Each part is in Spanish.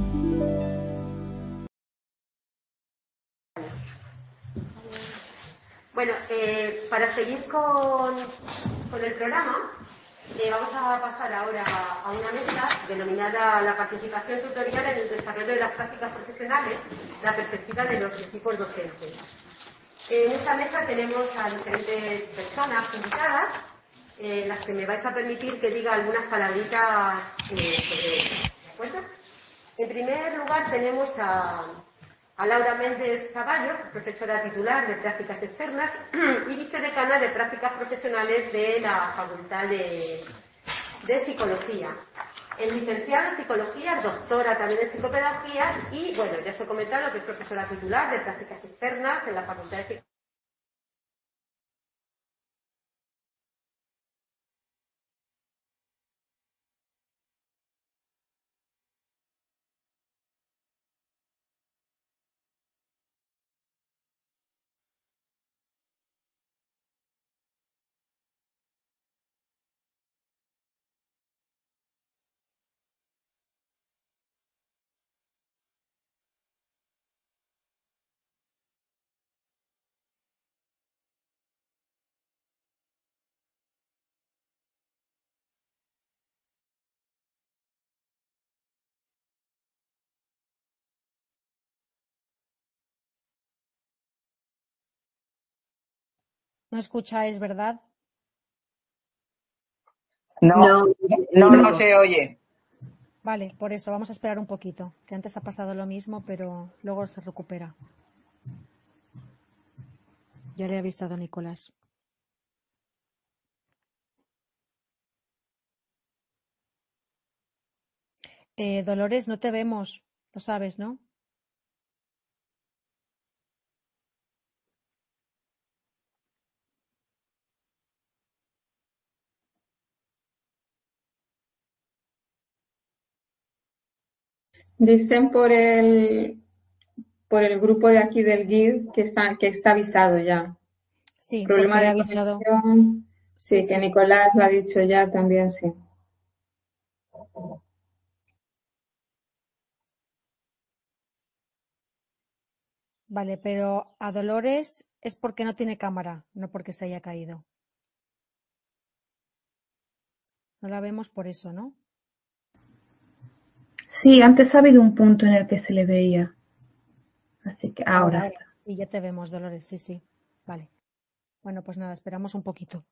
Bueno, para seguir con el programa, vamos a pasar ahora a una mesa denominada la participación tutorial en el desarrollo de las prácticas profesionales, la perspectiva de los equipos docentes. En esta mesa tenemos a diferentes personas invitadas, las que me vais a permitir que diga algunas palabritas sobre ello. ¿De acuerdo? En primer lugar tenemos a Laura Méndez Zaballo, profesora titular de Prácticas Externas y vicedecana de Prácticas Profesionales de la Facultad de Psicología. Es licenciada en Psicología, doctora también en Psicopedagogía y, bueno, ya os he comentado que es profesora titular de Prácticas Externas en la Facultad de Psicología. No escucháis, ¿verdad? No se oye. Vale, por eso vamos a esperar un poquito, que antes ha pasado lo mismo, pero luego se recupera. Ya le he avisado a Nicolás. Dolores, no te vemos, lo sabes, ¿no? Dicen por el grupo de aquí del GUID que está avisado ya. Sí, Problema porque he de avisado. conexión. Sí, Sí. Nicolás lo ha dicho ya también, sí. Vale, pero a Dolores es porque no tiene cámara, no porque se haya caído. No la vemos por eso, ¿no? Sí, antes ha habido un punto en el que se le veía. Así que ahora está. Sí, ya te vemos, Dolores, sí. Vale. Bueno, pues nada, esperamos un poquito.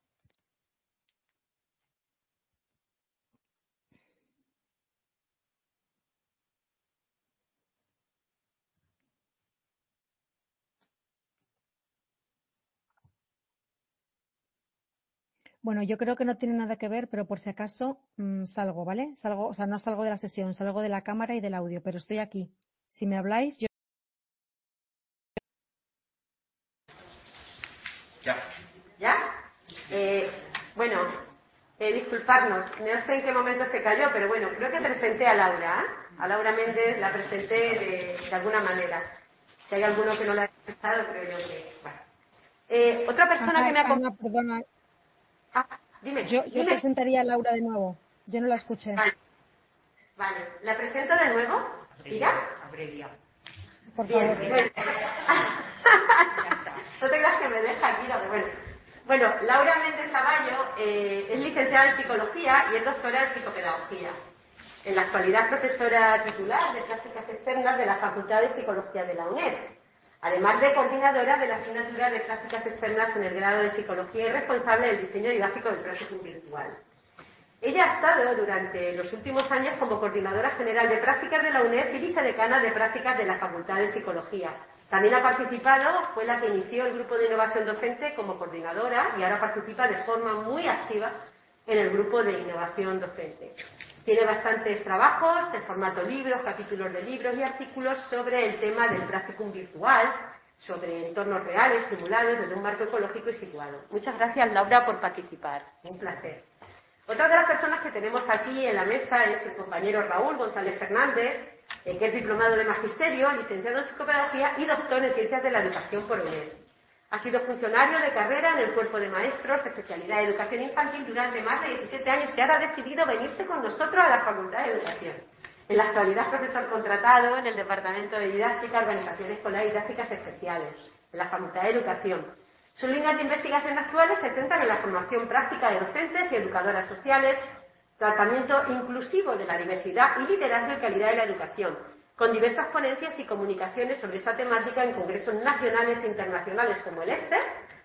Bueno, yo creo que no tiene nada que ver, pero por si acaso salgo, ¿vale? Salgo, o sea, no salgo de la sesión, salgo de la cámara y del audio, pero estoy aquí. Si me habláis, yo... ¿Ya? Bueno, disculpadnos, no sé en qué momento se cayó, pero bueno, creo que presenté a Laura, a Laura Méndez la presenté de alguna manera. Si hay alguno que no la ha presentado, creo yo que... Bueno. Otra persona que me ha... Ana, perdona. Dime. Yo presentaría a Laura de nuevo. Yo no la escuché. Vale. ¿La presento de nuevo? ¿Tira? Por favor. Bien. No te creas que me deja aquí. Bueno, Laura Méndez Zaballo es licenciada en Psicología y es doctora en Psicopedagogía. En la actualidad profesora titular de Prácticas Externas de la Facultad de Psicología de la UNED. Además de coordinadora de la asignatura de Prácticas Externas en el grado de Psicología y responsable del diseño didáctico del Practicum Virtual. Ella ha estado durante los últimos años como coordinadora general de prácticas de la UNED y vicedecana de prácticas de la Facultad de Psicología. También ha participado, fue la que inició el grupo de innovación docente como coordinadora y ahora participa de forma muy activa en el grupo de innovación docente. Tiene bastantes trabajos en formato libros, capítulos de libros y artículos sobre el tema del practicum virtual, sobre entornos reales, simulados, desde un marco ecológico y situado. Muchas gracias, Laura, por participar. Un placer. Otra de las personas que tenemos aquí en la mesa es el compañero Raúl González Fernández, que es diplomado de Magisterio, licenciado en Psicopedagogía y doctor en Ciencias de la Educación por UNED. Ha sido funcionario de carrera en el Cuerpo de Maestros, especialidad de Educación Infantil durante más de 17 años y ahora ha decidido venirse con nosotros a la Facultad de Educación. En la actualidad es profesor contratado en el Departamento de Didáctica, Organización Escolar y Didácticas Especiales, en la Facultad de Educación. Sus líneas de investigación actuales se centran en la formación práctica de docentes y educadoras sociales, tratamiento inclusivo de la diversidad y liderazgo y calidad de la educación, con diversas ponencias y comunicaciones sobre esta temática en congresos nacionales e internacionales como el ESTER,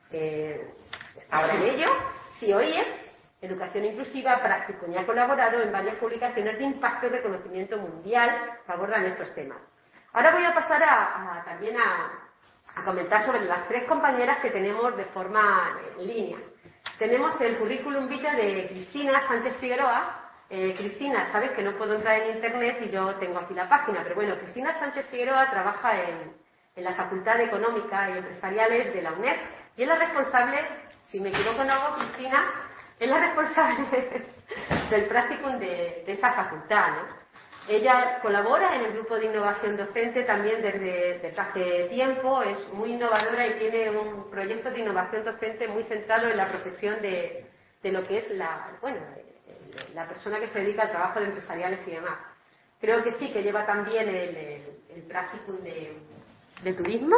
está ahora en ello, CIOIE, Educación Inclusiva, Práctico, y ha colaborado en varias publicaciones de impacto y reconocimiento mundial que abordan estos temas. Ahora voy a pasar también a comentar sobre las 3 compañeras que tenemos de forma en línea. Tenemos el currículum vitae de Cristina Sánchez Figueroa. Cristina, sabes que no puedo entrar en internet y yo tengo aquí la página, pero bueno, Cristina Sánchez Figueroa trabaja en la Facultad de Económica y Empresariales de la UNED y es la responsable, si me equivoco en algo, Cristina, es la responsable del practicum de esa facultad, ¿no? Ella colabora en el grupo de innovación docente también desde hace tiempo, es muy innovadora y tiene un proyecto de innovación docente muy centrado en la profesión de lo que es la persona que se dedica al trabajo de empresariales y demás. Creo que sí, que lleva también el practicum de turismo.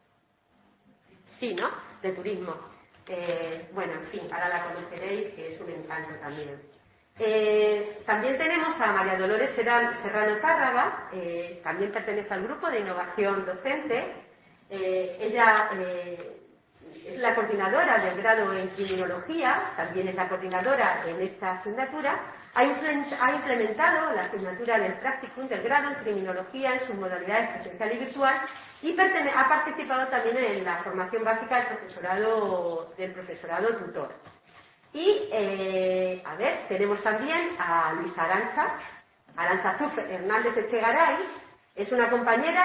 Sí, ¿no? De turismo. Bueno, en fin, ahora la conoceréis, que es un encanto también. También tenemos a María Dolores Serrano Tárraga, también pertenece al grupo de innovación docente. Ella es la coordinadora del grado en criminología, también es la coordinadora en esta asignatura. Ha implementado la asignatura del practicum del grado en criminología en sus modalidades presencial y virtual y ha participado también en la formación básica del profesorado tutor. Y, tenemos también a Luisa Arantza Hernández Echegaray, es una compañera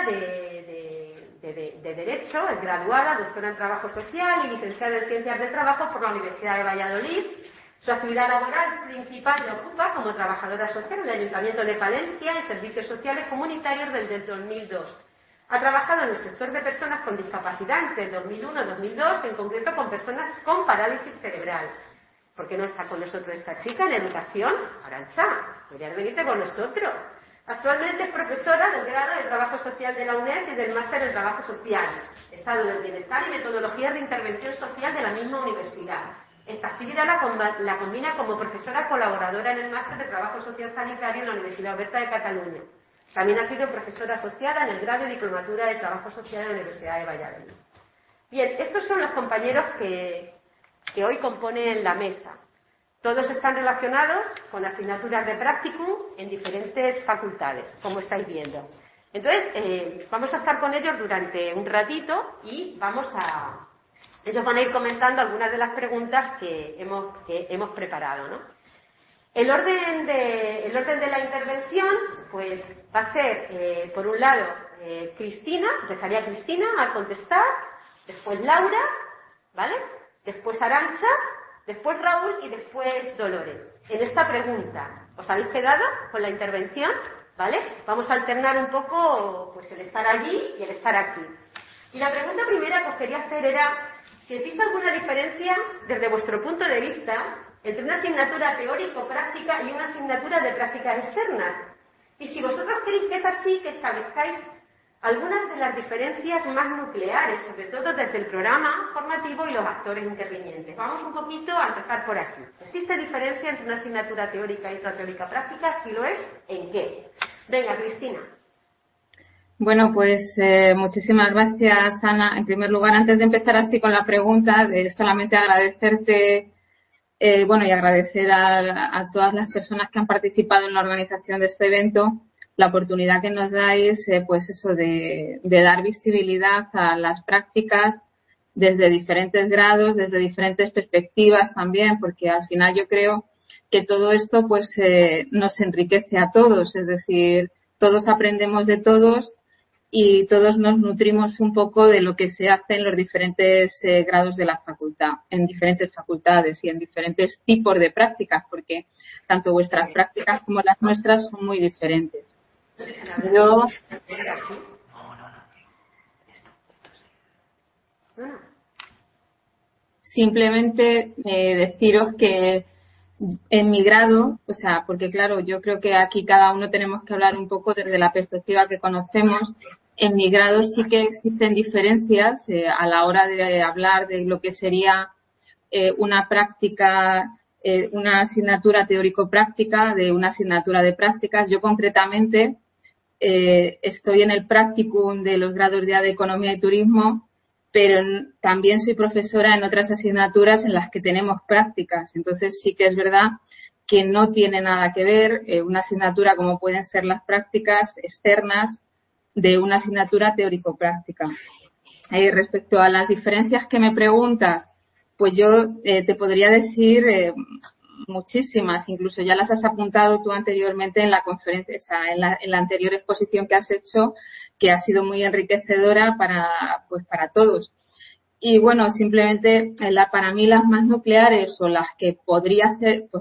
de Derecho, es graduada, doctora en Trabajo Social y licenciada en Ciencias del Trabajo por la Universidad de Valladolid. Su actividad laboral principal la ocupa como trabajadora social en el Ayuntamiento de Palencia en servicios sociales comunitarios desde el 2002. Ha trabajado en el sector de personas con discapacidad entre el 2001 y 2002, en concreto con personas con parálisis cerebral. ¿Por qué no está con nosotros esta chica en educación? Arantxa, podrías venirte con nosotros. Actualmente es profesora del grado de Trabajo Social de la UNED y del máster en Trabajo Social, Estado del Bienestar y Metodologías de Intervención Social de la misma universidad. Esta actividad la combina como profesora colaboradora en el máster de Trabajo Social Sanitario en la Universidad Oberta de Cataluña. También ha sido profesora asociada en el grado de Diplomatura de Trabajo Social en la Universidad de Valladolid. Bien, estos son los compañeros que hoy componen la mesa. Todos están relacionados con asignaturas de practicum en diferentes facultades, como estáis viendo. Entonces, vamos a estar con ellos durante un ratito y ellos van a ir comentando algunas de las preguntas que hemos preparado, ¿no? El orden de la intervención, pues, va a ser, por un lado, Cristina, empezaría Cristina a contestar, después Laura, ¿vale? Después Arantxa, después Raúl y después Dolores. En esta pregunta, ¿os habéis quedado con la intervención? ¿Vale? Vamos a alternar un poco pues el estar allí y el estar aquí. Y la pregunta primera que os quería hacer era si existe alguna diferencia, desde vuestro punto de vista, entre una asignatura teórico-práctica y una asignatura de prácticas externas. Y si vosotros creéis que es así, que establezcáis algunas de las diferencias más nucleares, sobre todo desde el programa formativo y los actores intervinientes. Vamos un poquito a empezar por aquí. ¿Existe diferencia entre una asignatura teórica y otra teórica práctica? Si lo es, ¿en qué? Venga, Cristina. Bueno, pues muchísimas gracias, Ana. En primer lugar, antes de empezar así con la pregunta, solamente agradecerte y agradecer a todas las personas que han participado en la organización de este evento la oportunidad que nos dais, de dar visibilidad a las prácticas desde diferentes grados, desde diferentes perspectivas también, porque al final yo creo que todo esto nos enriquece a todos, es decir, todos aprendemos de todos y todos nos nutrimos un poco de lo que se hace en los diferentes grados de la facultad, en diferentes facultades y en diferentes tipos de prácticas, porque tanto vuestras prácticas como las nuestras son muy diferentes. Yo simplemente deciros que En mi grado, o sea, porque claro, yo creo que aquí cada uno tenemos que hablar un poco desde la perspectiva que conocemos. En mi grado sí que existen diferencias a la hora de hablar de lo que sería una práctica, una asignatura teórico-práctica de una asignatura de prácticas. Yo concretamente estoy en el practicum de los grados de Economía y Turismo, pero también soy profesora en otras asignaturas en las que tenemos prácticas. Entonces sí que es verdad que no tiene nada que ver una asignatura como pueden ser las prácticas externas de una asignatura teórico-práctica. Respecto a las diferencias que me preguntas, pues yo te podría decir muchísimas, incluso ya las has apuntado tú anteriormente en la conferencia, o sea, en la anterior exposición que has hecho, que ha sido muy enriquecedora para todos. Y bueno, simplemente para mí las más nucleares o las que podría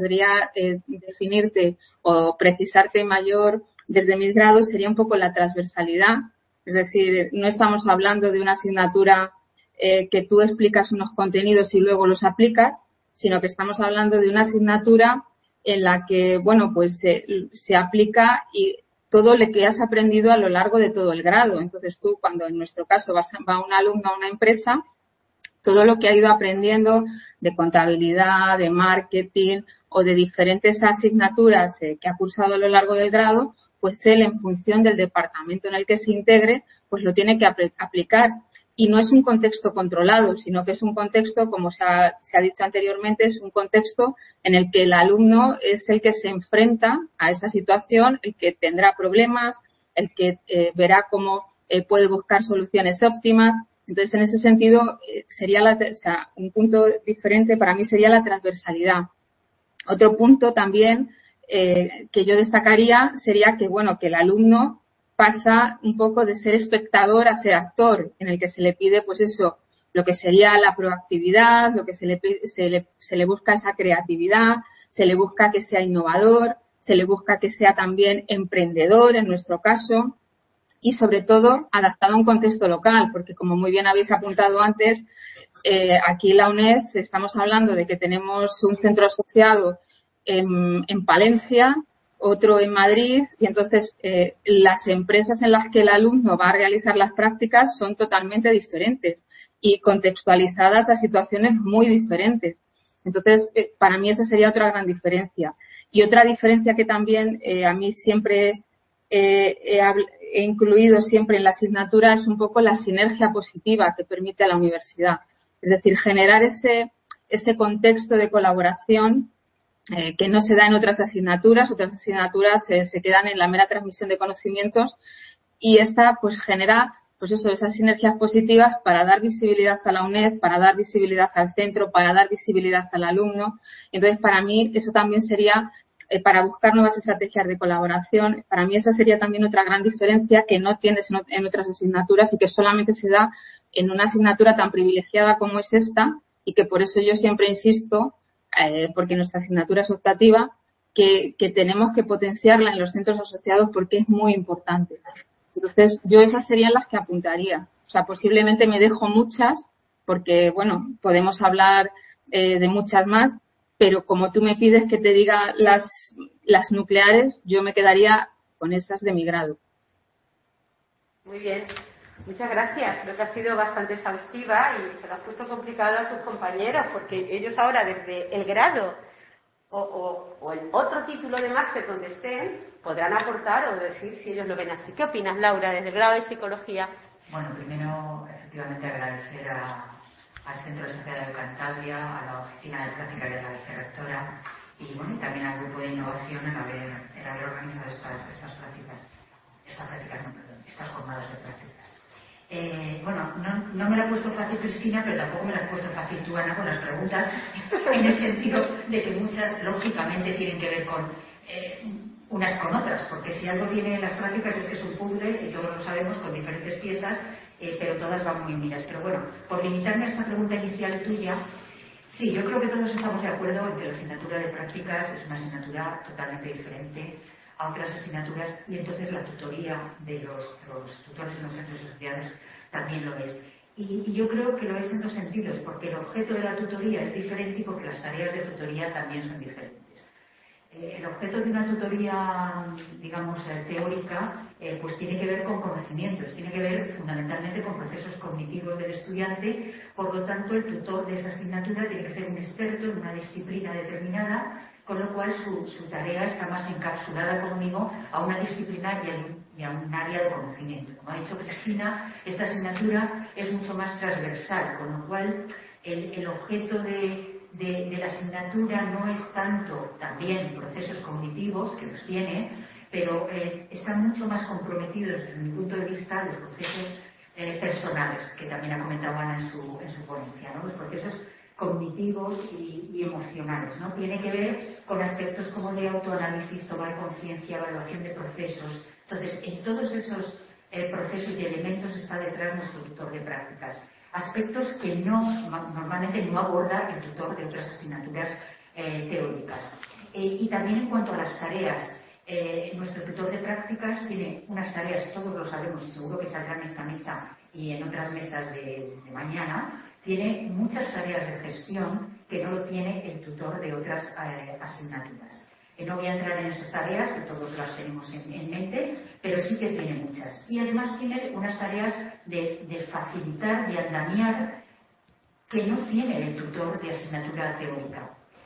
definirte o precisarte mayor desde mis grados sería un poco la transversalidad. Es decir, no estamos hablando de una asignatura que tú explicas unos contenidos y luego los aplicas, sino que estamos hablando de una asignatura en la que, bueno, pues se aplica y todo lo que has aprendido a lo largo de todo el grado. Entonces tú, cuando en nuestro caso va un alumno a una empresa, todo lo que ha ido aprendiendo de contabilidad, de marketing o de diferentes asignaturas que ha cursado a lo largo del grado, pues él, en función del departamento en el que se integre, pues lo tiene que aplicar. Y no es un contexto controlado, sino que es un contexto, como se ha dicho anteriormente, es un contexto en el que el alumno es el que se enfrenta a esa situación, el que tendrá problemas, el que verá cómo puede buscar soluciones óptimas. Entonces, en ese sentido, sería un punto diferente para mí sería la transversalidad. Otro punto también que yo destacaría sería que, bueno, que el alumno pasa un poco de ser espectador a ser actor, en el que se le pide, pues eso, lo que sería la proactividad, lo que se le busca esa creatividad, se le busca que sea innovador, se le busca que sea también emprendedor, en nuestro caso, y sobre todo adaptado a un contexto local, porque como muy bien habéis apuntado antes, aquí en la UNED estamos hablando de que tenemos un centro asociado en Palencia, otro en Madrid, y entonces las empresas en las que el alumno va a realizar las prácticas son totalmente diferentes y contextualizadas a situaciones muy diferentes. Entonces, para mí esa sería otra gran diferencia. Y otra diferencia que también a mí siempre he incluido siempre en la asignatura es un poco la sinergia positiva que permite a la universidad. Es decir, generar ese contexto de colaboración que no se da en otras asignaturas. Otras asignaturas se quedan en la mera transmisión de conocimientos y esta pues genera pues eso, esas sinergias positivas para dar visibilidad a la UNED, para dar visibilidad al centro, para dar visibilidad al alumno. Entonces, para mí eso también sería para buscar nuevas estrategias de colaboración. Para mí esa sería también otra gran diferencia que no tienes en otras asignaturas y que solamente se da en una asignatura tan privilegiada como es esta y que por eso yo siempre insisto, porque nuestra asignatura es optativa, que tenemos que potenciarla en los centros asociados porque es muy importante. Entonces, yo esas serían las que apuntaría. O sea, posiblemente me dejo muchas porque, bueno, podemos hablar de muchas más, pero como tú me pides que te diga las nucleares, yo me quedaría con esas de mi grado. Muy bien. Muchas gracias. Creo que ha sido bastante exhaustiva y se lo has puesto complicado a tus compañeros porque ellos ahora desde el grado o el otro título de máster donde estén podrán aportar o decir si ellos lo ven así. ¿Qué opinas, Laura, desde el grado de Psicología? Bueno, primero, efectivamente, agradecer al Centro Asociado de Cantabria, a la Oficina de Prácticas de la Vicerrectora y, bueno, y también al Grupo de Innovación en haber organizado estas jornadas de prácticas. Bueno, no me la ha puesto fácil Cristina, pero tampoco me la has puesto fácil tú, Ana, con las preguntas, en el sentido de que muchas, lógicamente, tienen que ver con unas con otras, porque si algo tiene las prácticas es que es un puzzle, y todos lo sabemos, con diferentes piezas, pero todas van muy unidas. Pero bueno, por limitarme a esta pregunta inicial tuya, sí, yo creo que todos estamos de acuerdo en que la asignatura de prácticas es una asignatura totalmente diferente a otras asignaturas y entonces la tutoría de los tutores en los centros asociados también lo es. Y yo creo que lo es en dos sentidos, porque el objeto de la tutoría es diferente y porque las tareas de tutoría también son diferentes. El objeto de una tutoría, digamos, teórica, pues tiene que ver con conocimientos, tiene que ver fundamentalmente con procesos cognitivos del estudiante. Por lo tanto, el tutor de esa asignatura tiene que ser un experto en una disciplina determinada, con lo cual su tarea está más encapsulada conmigo a una disciplina y a un área de conocimiento. Como ha dicho Cristina, esta asignatura es mucho más transversal, con lo cual el objeto de la asignatura no es tanto también procesos cognitivos, que los tiene, pero están mucho más comprometidos desde mi punto de vista los procesos personales, que también ha comentado Ana en su ponencia, ¿no? Los procesos cognitivos y emocionales, ¿no? Tiene que ver con aspectos como de autoanálisis, toma de conciencia, evaluación de procesos. Entonces, en todos esos procesos y elementos está detrás nuestro tutor de prácticas. Aspectos que normalmente no aborda el tutor de otras asignaturas teóricas. Y también en cuanto a las tareas, nuestro tutor de prácticas tiene unas tareas, todos lo sabemos y seguro que saldrá en esta mesa y en otras mesas de mañana, tiene muchas tareas de gestión que no lo tiene el tutor de otras asignaturas. No voy a entrar en esas tareas, que todos las tenemos en mente, pero sí que tiene muchas. Y además tiene unas tareas de facilitar, de andamiar, que no tiene el tutor de asignatura teórica.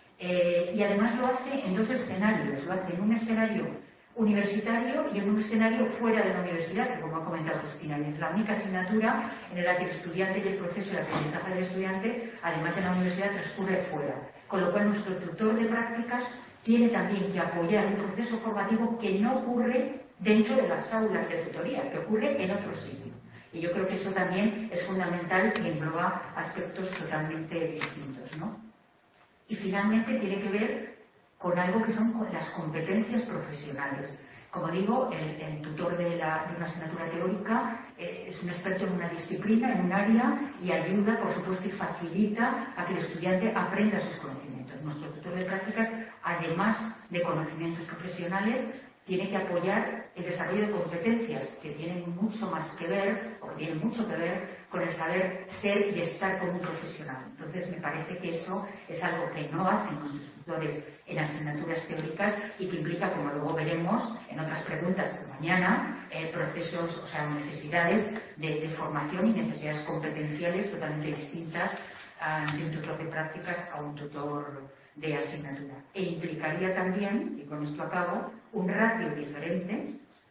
Y además lo hace en dos escenarios. Lo hace en un escenario universitario y en un escenario fuera de la universidad, que como ha comentado Cristina, es la única asignatura en la que el estudiante y el proceso de aprendizaje del estudiante, además de la universidad, transcurre fuera. Con lo cual nuestro tutor de prácticas tiene también que apoyar un proceso formativo que no ocurre dentro de las aulas de tutoría, que ocurre en otro sitio. Y yo creo que eso también es fundamental y engloba aspectos totalmente distintos, ¿no? Y finalmente tiene que ver con algo que son las competencias profesionales. Como digo, el tutor de una asignatura teórica es un experto en una disciplina, en un área, y ayuda, por supuesto, y facilita a que el estudiante aprenda sus conocimientos. Nuestro tutor de prácticas, además de conocimientos profesionales, tiene que apoyar el desarrollo de competencias que tienen mucho más que ver, o que tienen mucho que ver con el saber ser y estar como un profesional. Entonces, me parece que eso es algo que no hacen nuestros tutores en asignaturas teóricas y que implica, como luego veremos en otras preguntas mañana, procesos, o sea, necesidades de formación y necesidades competenciales totalmente distintas de un tutor de prácticas a un tutor de asignatura. E implicaría también, y con esto acabo, un ratio diferente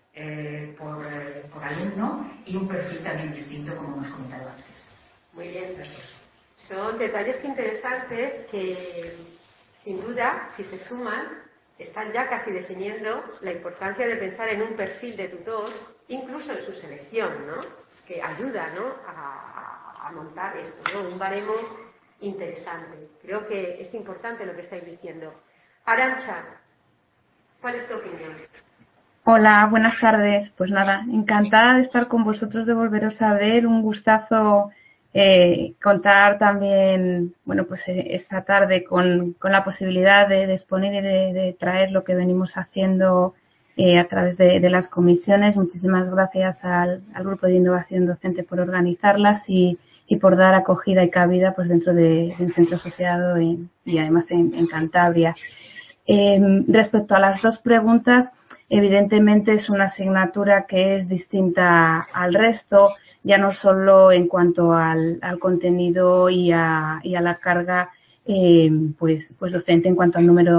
por alumno y un perfil también distinto, como hemos comentado antes. Muy bien. Son detalles interesantes que, sin duda, si se suman, están ya casi definiendo la importancia de pensar en un perfil de tutor, incluso en su selección, ¿no? Que ayuda, ¿no?, a montar esto, ¿no?, un baremo interesante. Creo que es importante lo que estáis diciendo. Arantxa, ¿cuál es tu opinión? Hola, buenas tardes. Pues nada, encantada de estar con vosotros, de volveros a ver. Un gustazo contar también, bueno, pues esta tarde con la posibilidad de exponer y de traer lo que venimos haciendo a través de las comisiones. Muchísimas gracias al Grupo de Innovación Docente por organizarlas y por dar acogida y cabida pues dentro de un centro asociado y además en Cantabria. Respecto a las dos preguntas, evidentemente es una asignatura que es distinta al resto, ya no solo en cuanto al contenido y a la carga pues docente en cuanto al número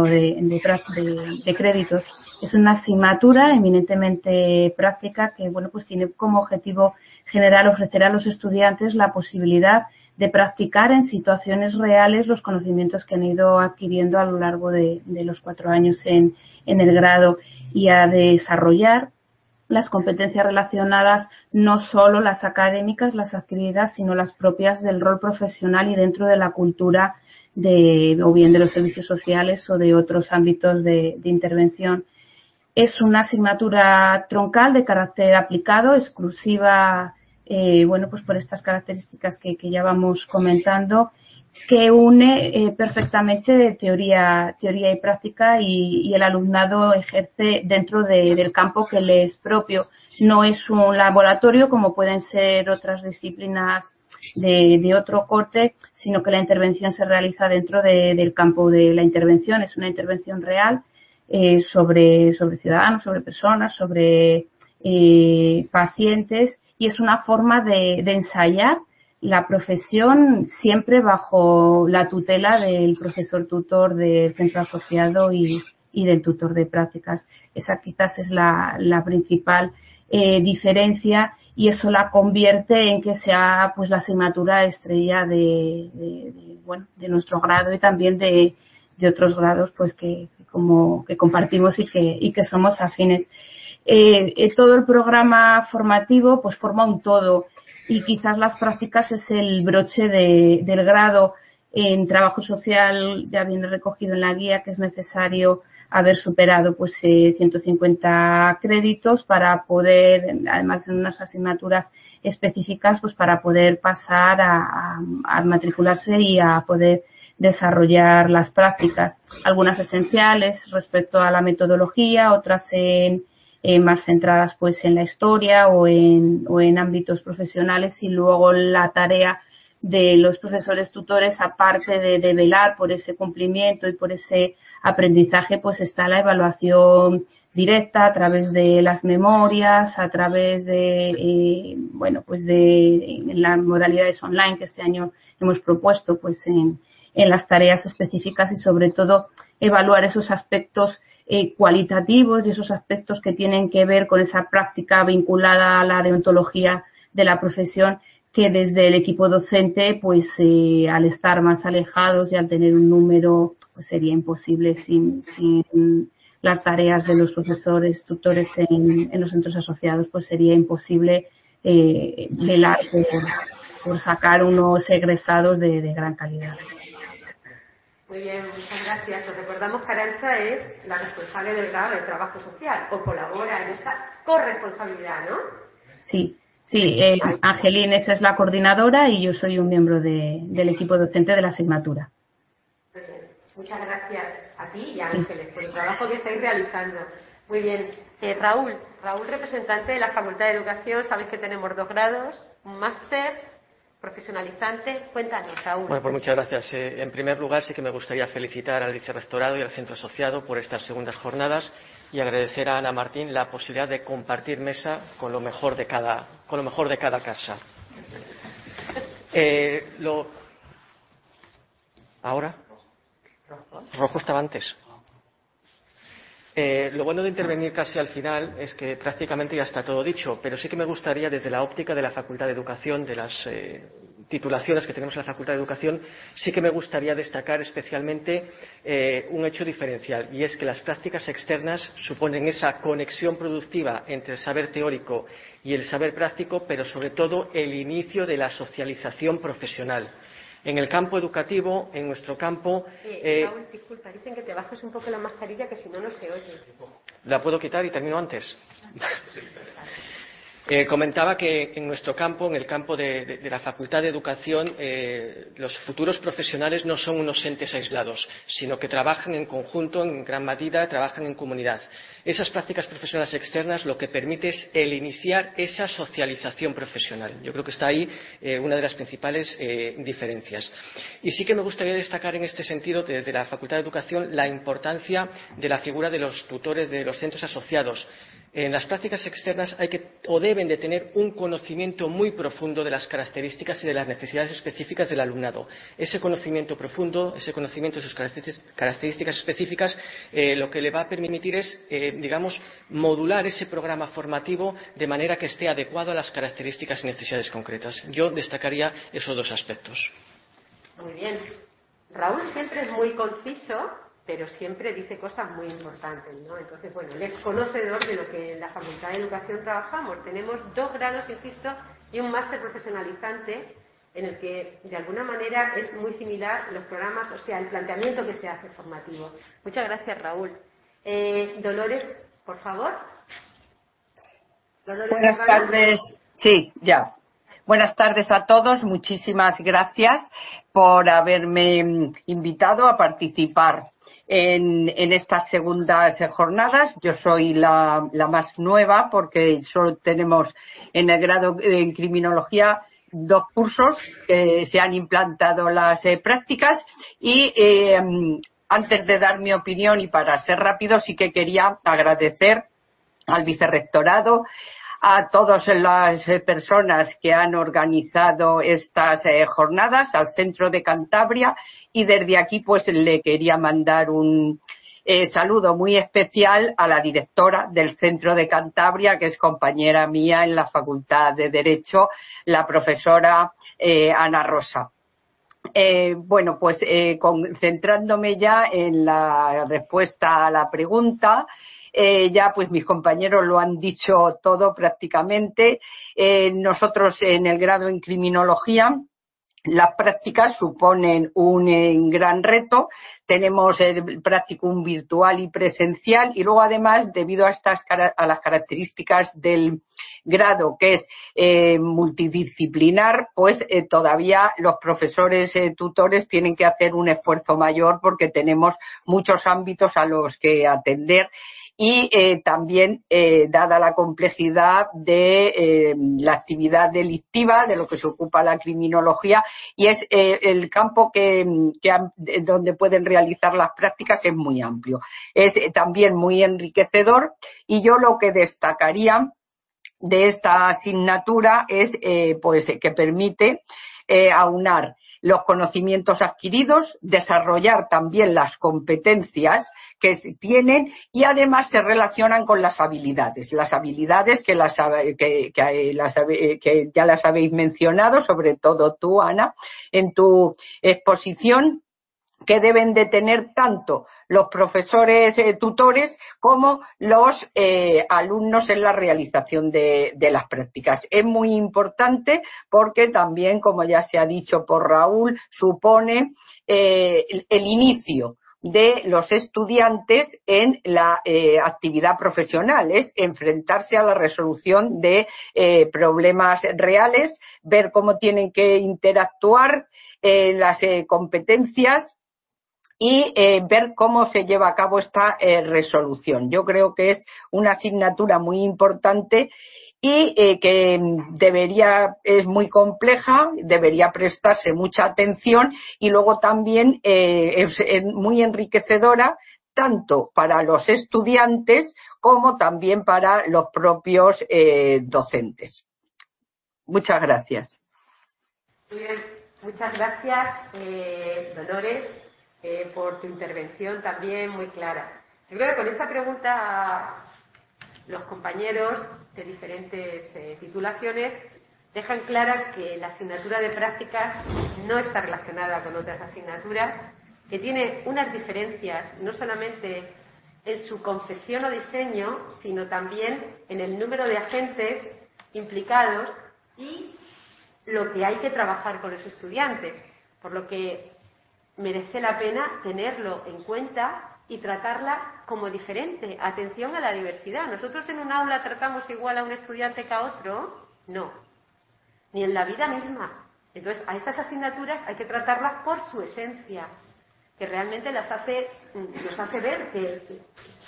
de créditos. Es una asignatura eminentemente práctica que, bueno, pues tiene como objetivo general ofrecer a los estudiantes la posibilidad de practicar en situaciones reales los conocimientos que han ido adquiriendo a lo largo de los 4 años en el grado, y a desarrollar las competencias relacionadas, no solo las académicas, las adquiridas, sino las propias del rol profesional y dentro de la cultura o bien de los servicios sociales o de otros ámbitos de intervención. Es una asignatura troncal de carácter aplicado, exclusiva, bueno, pues por estas características que ya vamos comentando, que une perfectamente de teoría y práctica, y el alumnado ejerce dentro del campo que le es propio. No es un laboratorio como pueden ser otras disciplinas de otro corte, sino que la intervención se realiza dentro del campo de la intervención. Es una intervención real sobre ciudadanos, sobre personas, sobre pacientes, y es una forma de ensayar la profesión siempre bajo la tutela del profesor tutor del centro asociado y del tutor de prácticas. Esa quizás es la principal diferencia, y eso la convierte en que sea pues la asignatura estrella de nuestro grado y también de otros grados pues que compartimos y que somos afines. Todo el programa formativo pues forma un todo, y quizás las prácticas es el broche del grado. En trabajo social ya viene recogido en la guía que es necesario haber superado pues 150 créditos para poder, además en unas asignaturas específicas, pues para poder pasar a matricularse y a poder desarrollar las prácticas. Algunas esenciales respecto a la metodología, otras más centradas pues en la historia o en ámbitos profesionales, y luego la tarea de los profesores tutores, aparte de velar por ese cumplimiento y por ese aprendizaje, pues está la evaluación directa a través de las memorias, a través de las modalidades online que este año hemos propuesto pues en las tareas específicas, y sobre todo evaluar esos aspectos cualitativos y esos aspectos que tienen que ver con esa práctica vinculada a la deontología de la profesión, que desde el equipo docente, pues al estar más alejados y al tener un número, pues sería imposible sin las tareas de los profesores tutores en los centros asociados, pues sería imposible velar por sacar unos egresados de gran calidad. Muy bien, muchas gracias. Os recordamos que Arantxa es la responsable del grado de trabajo social, o colabora en esa corresponsabilidad, ¿no? Sí, Angelines es la coordinadora y yo soy un miembro del equipo docente de la asignatura. Muy bien. Muchas gracias a ti y a Ángeles por el trabajo que estáis realizando. Muy bien. Raúl, representante de la Facultad de Educación, sabéis que tenemos 2 grados, un máster profesionalizante. Cuéntanos, Raúl. Bueno, pues muchas gracias. En primer lugar, sí que me gustaría felicitar al vicerrectorado y al centro asociado por estas segundas jornadas y agradecer a Ana Martín la posibilidad de compartir mesa con lo mejor de cada casa. ¿Ahora? Rojo estaba antes. Lo bueno de intervenir casi al final es que prácticamente ya está todo dicho, pero sí que me gustaría, desde la óptica de la Facultad de Educación, de las titulaciones que tenemos en la Facultad de Educación, sí que me gustaría destacar especialmente un hecho diferencial, y es que las prácticas externas suponen esa conexión productiva entre el saber teórico y el saber práctico, pero sobre todo el inicio de la socialización profesional. En el campo educativo, en nuestro campo... Raúl, disculpa, dicen que te bajes un poco la mascarilla, que si no, no se oye. ¿La puedo quitar y termino antes? Comentaba que en nuestro campo, en el campo de la Facultad de Educación, los futuros profesionales no son unos entes aislados, sino que trabajan en conjunto, en gran medida, trabajan en comunidad. Esas prácticas profesionales externas lo que permite es el iniciar esa socialización profesional. Yo creo que está ahí una de las principales diferencias. Y sí que me gustaría destacar en este sentido, desde la Facultad de Educación, la importancia de la figura de los tutores de los centros asociados. En las prácticas externas deben de tener un conocimiento muy profundo de las características y de las necesidades específicas del alumnado. Ese conocimiento profundo, ese conocimiento de sus características específicas, lo que le va a permitir es, modular ese programa formativo de manera que esté adecuado a las características y necesidades concretas. Yo destacaría esos 2 aspectos. Muy bien. Raúl siempre es muy conciso, pero siempre dice cosas muy importantes, ¿no? Entonces, bueno, él es conocedor de lo que en la Facultad de Educación trabajamos. Tenemos 2 grados, insisto, y un máster profesionalizante en el que, de alguna manera, es muy similar los programas, o sea, el planteamiento que se hace formativo. Muchas gracias, Raúl. Dolores, por favor. Dolores, buenas tardes. Sí, ya. Buenas tardes a todos. Muchísimas gracias por haberme invitado a participar en estas segundas jornadas. Yo soy la más nueva porque solo tenemos en el grado en criminología 2 cursos que se han implantado las prácticas y antes de dar mi opinión y para ser rápido, sí que quería agradecer al vicerrectorado, a todas las personas que han organizado estas jornadas, al Centro de Cantabria, y desde aquí pues le quería mandar un saludo muy especial a la directora del Centro de Cantabria, que es compañera mía en la Facultad de Derecho, la profesora Ana Rosa. Bueno, pues concentrándome ya en la respuesta a la pregunta, ya pues mis compañeros lo han dicho todo prácticamente. Nosotros en el grado en criminología, las prácticas suponen un gran reto. Tenemos el practicum virtual y presencial, y luego además, debido a las características del grado, que es multidisciplinar, pues todavía los profesores tutores tienen que hacer un esfuerzo mayor porque tenemos muchos ámbitos a los que atender. Y también, dada la complejidad de la actividad delictiva, de lo que se ocupa la criminología, y es el campo donde pueden realizar las prácticas es muy amplio. Es también muy enriquecedor, y yo lo que destacaría de esta asignatura es pues que permite aunar los conocimientos adquiridos, desarrollar también las competencias que tienen, y además se relacionan con las habilidades que ya las habéis mencionado, sobre todo tú, Ana, en tu exposición, que deben de tener tanto los profesores tutores como los alumnos en la realización de las prácticas. Es muy importante porque también, como ya se ha dicho por Raúl, supone el inicio de los estudiantes en la actividad profesional, es enfrentarse a la resolución de problemas reales, ver cómo tienen que interactuar, las competencias, y ver cómo se lleva a cabo esta resolución. Yo creo que es una asignatura muy importante y que es muy compleja, debería prestarse mucha atención, y luego también es muy enriquecedora tanto para los estudiantes como también para los propios docentes. Muchas gracias. Muy bien, muchas gracias, Dolores, por tu intervención también muy clara. Yo creo que con esta pregunta los compañeros de diferentes titulaciones dejan clara que la asignatura de prácticas no está relacionada con otras asignaturas, que tiene unas diferencias no solamente en su concepción o diseño, sino también en el número de agentes implicados y lo que hay que trabajar con los estudiantes, por lo que merece la pena tenerlo en cuenta y tratarla como diferente. Atención a la diversidad. ¿Nosotros en un aula tratamos igual a un estudiante que a otro? No. Ni en la vida misma. Entonces, a estas asignaturas hay que tratarlas por su esencia, que realmente nos hace ver que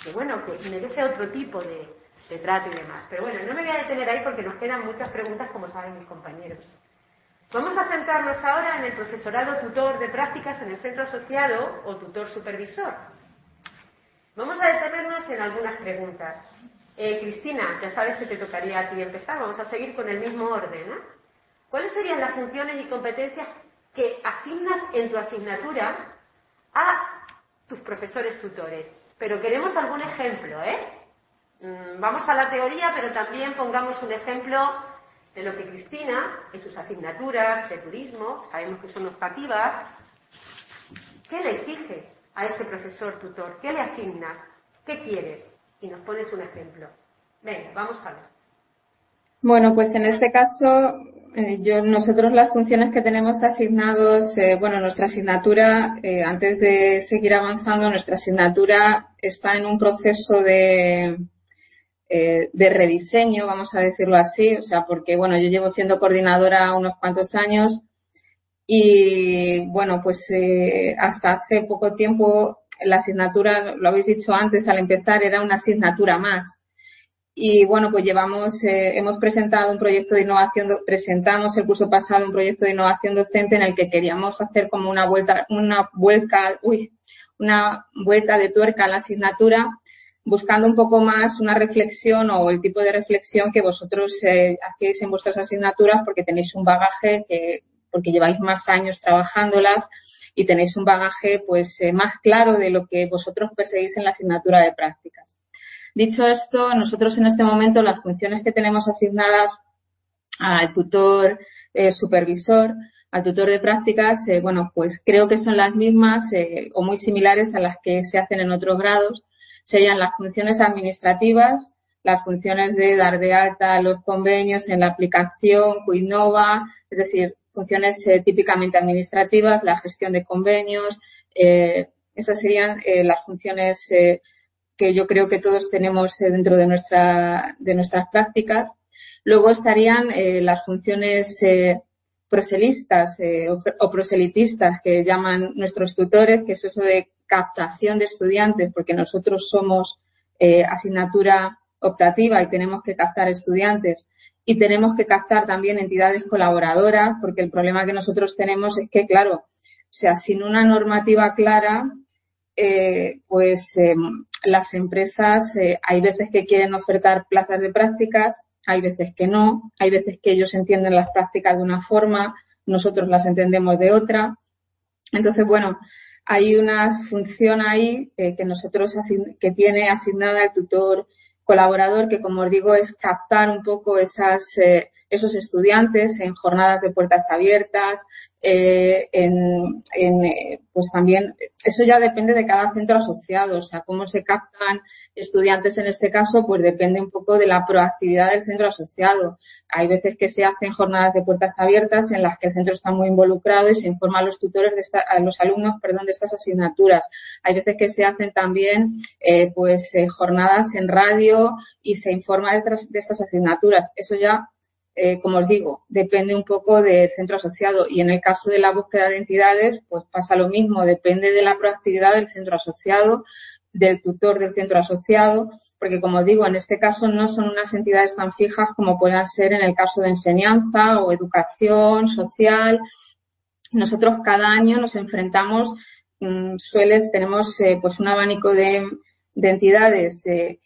merece otro tipo de trato y demás. Pero bueno, no me voy a detener ahí porque nos quedan muchas preguntas, como saben mis compañeros. Vamos a centrarnos ahora en el profesorado tutor de prácticas en el centro asociado o tutor supervisor. Vamos a detenernos en algunas preguntas. Cristina, ya sabes que te tocaría a ti empezar. Vamos a seguir con el mismo orden, ¿eh? ¿Cuáles serían las funciones y competencias que asignas en tu asignatura a tus profesores tutores? Pero queremos algún ejemplo, ¿eh? Vamos a la teoría, pero también pongamos un ejemplo de lo que Cristina, en sus asignaturas de turismo, sabemos que son optativas, ¿qué le exiges a ese profesor tutor? ¿Qué le asignas? ¿Qué quieres? Y nos pones un ejemplo. Venga, vamos a ver. Bueno, pues en este caso, nosotros las funciones que tenemos asignados, nuestra asignatura, antes de seguir avanzando, nuestra asignatura está en un proceso de rediseño, vamos a decirlo así, o sea, porque yo llevo siendo coordinadora unos cuantos años y hasta hace poco tiempo la asignatura, lo habéis dicho antes al empezar, era una asignatura más. Y hemos presentado un proyecto de innovación, presentamos el curso pasado un proyecto de innovación docente en el que queríamos hacer como una una vuelta de tuerca a la asignatura, buscando un poco más una reflexión o el tipo de reflexión que vosotros hacéis en vuestras asignaturas, porque tenéis un bagaje, porque lleváis más años trabajándolas y tenéis un bagaje pues más claro de lo que vosotros perseguís en la asignatura de prácticas. Dicho esto, nosotros en este momento las funciones que tenemos asignadas al tutor supervisor, al tutor de prácticas, bueno, pues creo que son las mismas o muy similares a las que se hacen en otros grados. Serían las funciones administrativas, las funciones de dar de alta los convenios en la aplicación Quinnova, es decir, funciones típicamente administrativas, la gestión de convenios. Esas serían las funciones que yo creo que todos tenemos dentro de nuestras prácticas. Luego estarían las funciones proselistas o proselitistas que llaman nuestros tutores, que es eso de captación de estudiantes, porque nosotros somos asignatura optativa y tenemos que captar estudiantes y tenemos que captar también entidades colaboradoras, porque el problema que nosotros tenemos es que, claro, o sea, sin una normativa clara, las empresas hay veces que quieren ofertar plazas de prácticas, hay veces que no, hay veces que ellos entienden las prácticas de una forma, nosotros las entendemos de otra. Entonces, bueno, hay una función ahí que tiene asignada el tutor colaborador, que como os digo es captar un poco esos estudiantes en jornadas de puertas abiertas, pues también eso ya depende de cada centro asociado, o sea, cómo se captan estudiantes en este caso, pues depende un poco de la proactividad del centro asociado. Hay veces que se hacen jornadas de puertas abiertas en las que el centro está muy involucrado y se informa a los tutores a los alumnos, de estas asignaturas. Hay veces que se hacen también jornadas en radio y se informa de estas asignaturas. Eso ya como os digo, depende un poco del centro asociado y en el caso de la búsqueda de entidades, pues pasa lo mismo, depende de la proactividad del centro asociado, del tutor del centro asociado, porque como os digo, en este caso no son unas entidades tan fijas como puedan ser en el caso de enseñanza o educación social. Nosotros cada año nos enfrentamos, tenemos pues un abanico de entidades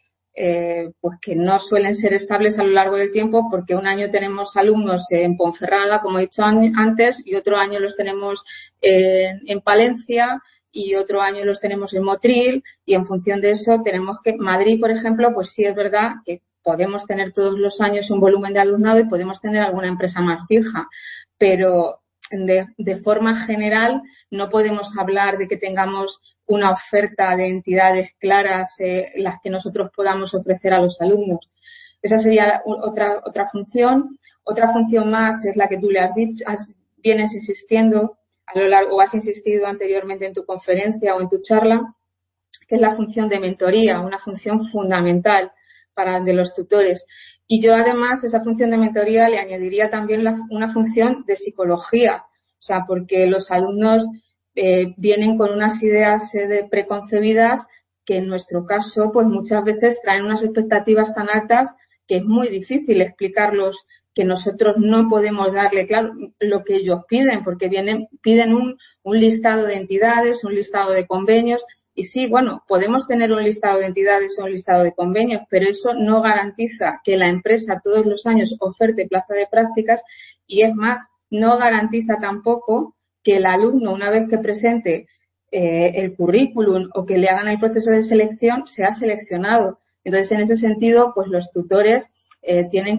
pues que no suelen ser estables a lo largo del tiempo, porque un año tenemos alumnos en Ponferrada, como he dicho antes, y otro año los tenemos en Palencia y otro año los tenemos en Motril, y en función de eso tenemos que Madrid, por ejemplo, pues sí es verdad que podemos tener todos los años un volumen de alumnado y podemos tener alguna empresa más fija, pero de forma general no podemos hablar de que tengamos una oferta de entidades claras las que nosotros podamos ofrecer a los alumnos. Esa sería otra función. Otra función más es la que tú le has dicho, vienes insistiendo a lo largo, o has insistido anteriormente en tu conferencia o en tu charla, que es la función de mentoría, una función fundamental de los tutores. Y yo además esa función de mentoría le añadiría también una función de psicología, o sea, porque los alumnos vienen con unas ideas preconcebidas que en nuestro caso pues muchas veces traen unas expectativas tan altas que es muy difícil explicarlos, que nosotros no podemos darle claro lo que ellos piden, porque piden un listado de entidades, un listado de convenios, y sí, bueno, podemos tener un listado de entidades o un listado de convenios, pero eso no garantiza que la empresa todos los años oferte plaza de prácticas, y es más, no garantiza tampoco que el alumno, una vez que presente el currículum o que le hagan el proceso de selección, sea seleccionado. Entonces, en ese sentido, pues los tutores tienen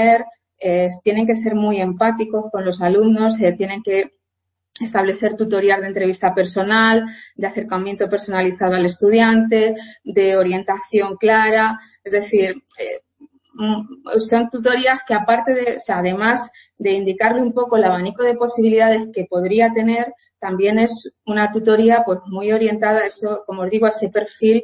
que ser muy empáticos con los alumnos, tienen que establecer tutorías de entrevista personal, de acercamiento personalizado al estudiante, de orientación clara, es decir, son tutorías que además de indicarle un poco el abanico de posibilidades que podría tener, también es una tutoría pues muy orientada a eso, como os digo, a ese perfil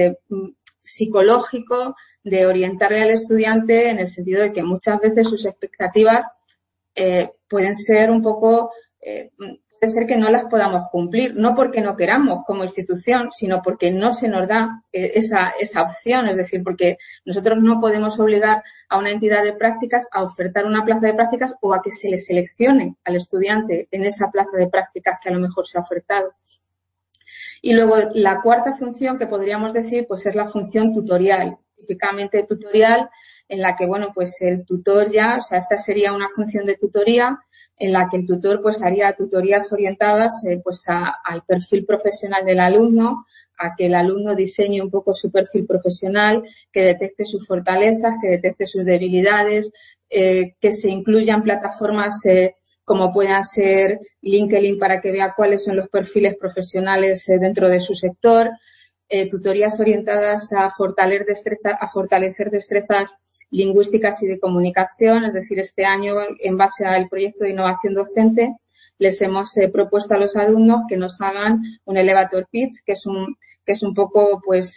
psicológico, de orientarle al estudiante en el sentido de que muchas veces sus expectativas pueden ser un poco, puede ser que no las podamos cumplir, no porque no queramos como institución, sino porque no se nos da esa opción, es decir, porque nosotros no podemos obligar a una entidad de prácticas a ofertar una plaza de prácticas o a que se le seleccione al estudiante en esa plaza de prácticas que a lo mejor se ha ofertado. Y luego la cuarta función que podríamos decir pues es la función tutorial, típicamente tutorial, en la que, bueno, pues el tutor ya, o sea, esta sería una función de tutoría en la que el tutor pues haría tutorías orientadas pues al perfil profesional del alumno, a que el alumno diseñe un poco su perfil profesional, que detecte sus fortalezas, que detecte sus debilidades, que se incluyan plataformas como puedan ser LinkedIn para que vea cuáles son los perfiles profesionales dentro de su sector, tutorías orientadas a fortalecer destrezas lingüísticas y de comunicación. Es decir, este año, en base al proyecto de innovación docente, les hemos propuesto a los alumnos que nos hagan un elevator pitch, que es un poco, pues,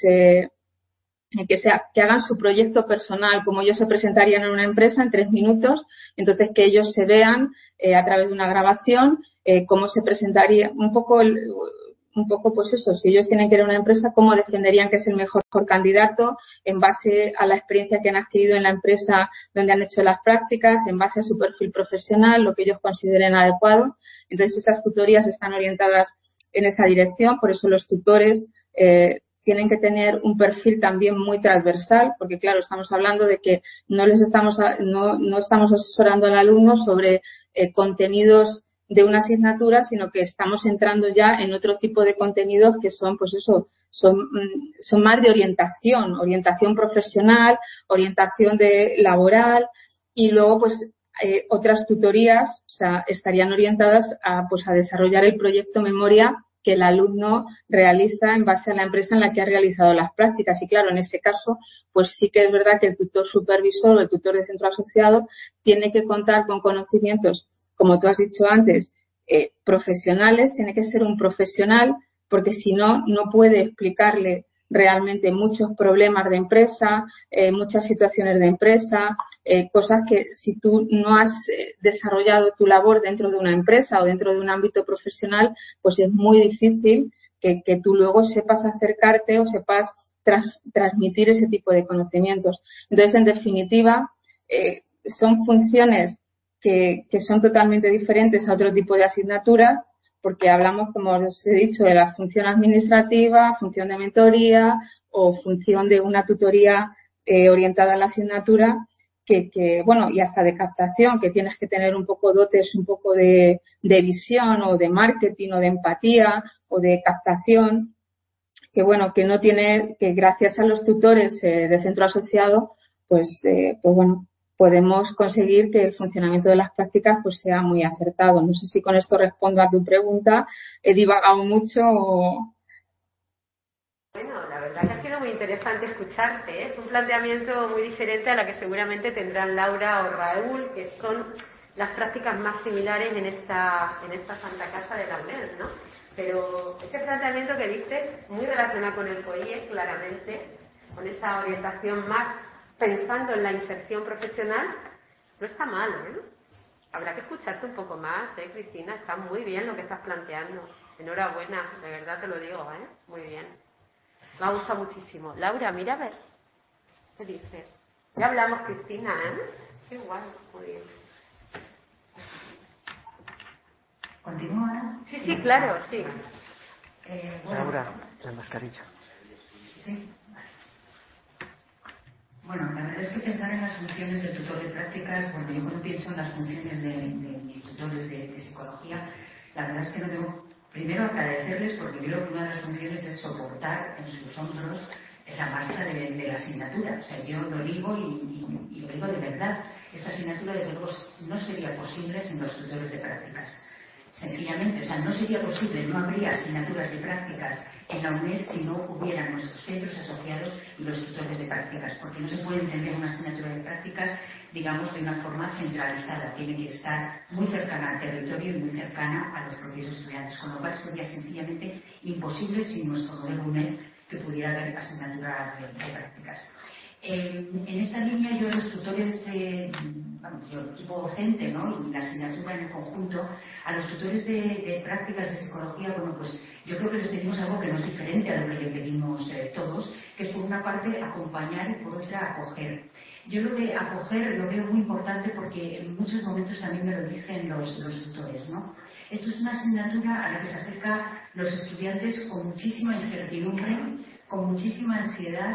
que hagan su proyecto personal, como ellos se presentarían en una empresa en 3 minutos, entonces que ellos se vean a través de una grabación cómo se presentaría un poco, pues eso, si ellos tienen que ir a una empresa, cómo defenderían que es el mejor candidato en base a la experiencia que han adquirido en la empresa donde han hecho las prácticas, en base a su perfil profesional, lo que ellos consideren adecuado. Entonces, esas tutorías están orientadas en esa dirección, por eso los tutores tienen que tener un perfil también muy transversal, porque claro, estamos hablando de que no estamos asesorando al alumno sobre contenidos de una asignatura, sino que estamos entrando ya en otro tipo de contenidos que son, pues eso, son más de orientación profesional, orientación laboral, y luego, pues, otras tutorías, o sea, estarían orientadas a desarrollar el proyecto memoria que el alumno realiza en base a la empresa en la que ha realizado las prácticas. Y claro, en ese caso, pues sí que es verdad que el tutor supervisor o el tutor de centro asociado tiene que contar con conocimientos, como tú has dicho antes, profesionales, tiene que ser un profesional, porque si no, no puede explicarle realmente muchos problemas de empresa, muchas situaciones de empresa, cosas que si tú no has desarrollado tu labor dentro de una empresa o dentro de un ámbito profesional, pues es muy difícil que tú luego sepas acercarte o sepas transmitir ese tipo de conocimientos. Entonces, en definitiva, son funciones que son totalmente diferentes a otro tipo de asignatura, porque hablamos, como os he dicho, de la función administrativa, función de mentoría o función de una tutoría orientada a la asignatura, bueno, y hasta de captación, que tienes que tener un poco dotes, un poco de visión o de marketing o de empatía o de captación, que bueno, que no tiene, que gracias a los tutores de centro asociado, pues bueno, podemos conseguir que el funcionamiento de las prácticas pues sea muy acertado. No sé si con esto respondo a tu pregunta. He divagado mucho o... Bueno, la verdad que ha sido muy interesante escucharte, ¿eh? Es un planteamiento muy diferente a la que seguramente tendrán Laura o Raúl, que son las prácticas más similares en esta Santa Casa de la UNED, ¿no? Pero ese planteamiento que dices, muy relacionado con el COIE, claramente, con esa orientación más pensando en la inserción profesional, no está mal, ¿eh? Habrá que escucharte un poco más, Cristina, está muy bien lo que estás planteando. Enhorabuena, de verdad te lo digo, muy bien. Me ha gustado muchísimo. Laura, mira a ver. ¿Qué dices? Ya hablamos, Cristina, Qué guay, muy bien. ¿Continúa ahora? Sí, claro, sí. Bueno, Laura, la mascarilla. Sí. Bueno, la verdad es que pensar en las funciones del tutor de prácticas, bueno, yo cuando pienso en las funciones de mis tutores de psicología, la verdad es que no tengo, primero agradecerles porque creo que una de las funciones es soportar en sus hombros la marcha de la asignatura. O sea, yo lo digo y lo digo de verdad. Esta asignatura, desde luego, no sería posible sin los tutores de prácticas. Sencillamente, o sea, no sería posible, no habría asignaturas de prácticas en la UNED si no hubieran nuestros centros asociados y los tutores de prácticas, porque no se puede entender una asignatura de prácticas, digamos, de una forma centralizada. Tiene que estar muy cercana al territorio y muy cercana a los propios estudiantes, con lo cual sería sencillamente imposible sin nuestro modelo UNED que pudiera haber asignatura de prácticas. En esta línea yo a los tutores, nuestro equipo docente, ¿no? Y la asignatura en el conjunto, a los tutores de prácticas de psicología, bueno, pues yo creo que les pedimos algo que no es diferente a lo que le pedimos todos, que es por una parte acompañar y por otra acoger. Yo lo de acoger lo veo muy importante porque en muchos momentos también me lo dicen los tutores, ¿no? Esto es una asignatura a la que se acercan los estudiantes con muchísima incertidumbre, con muchísima ansiedad.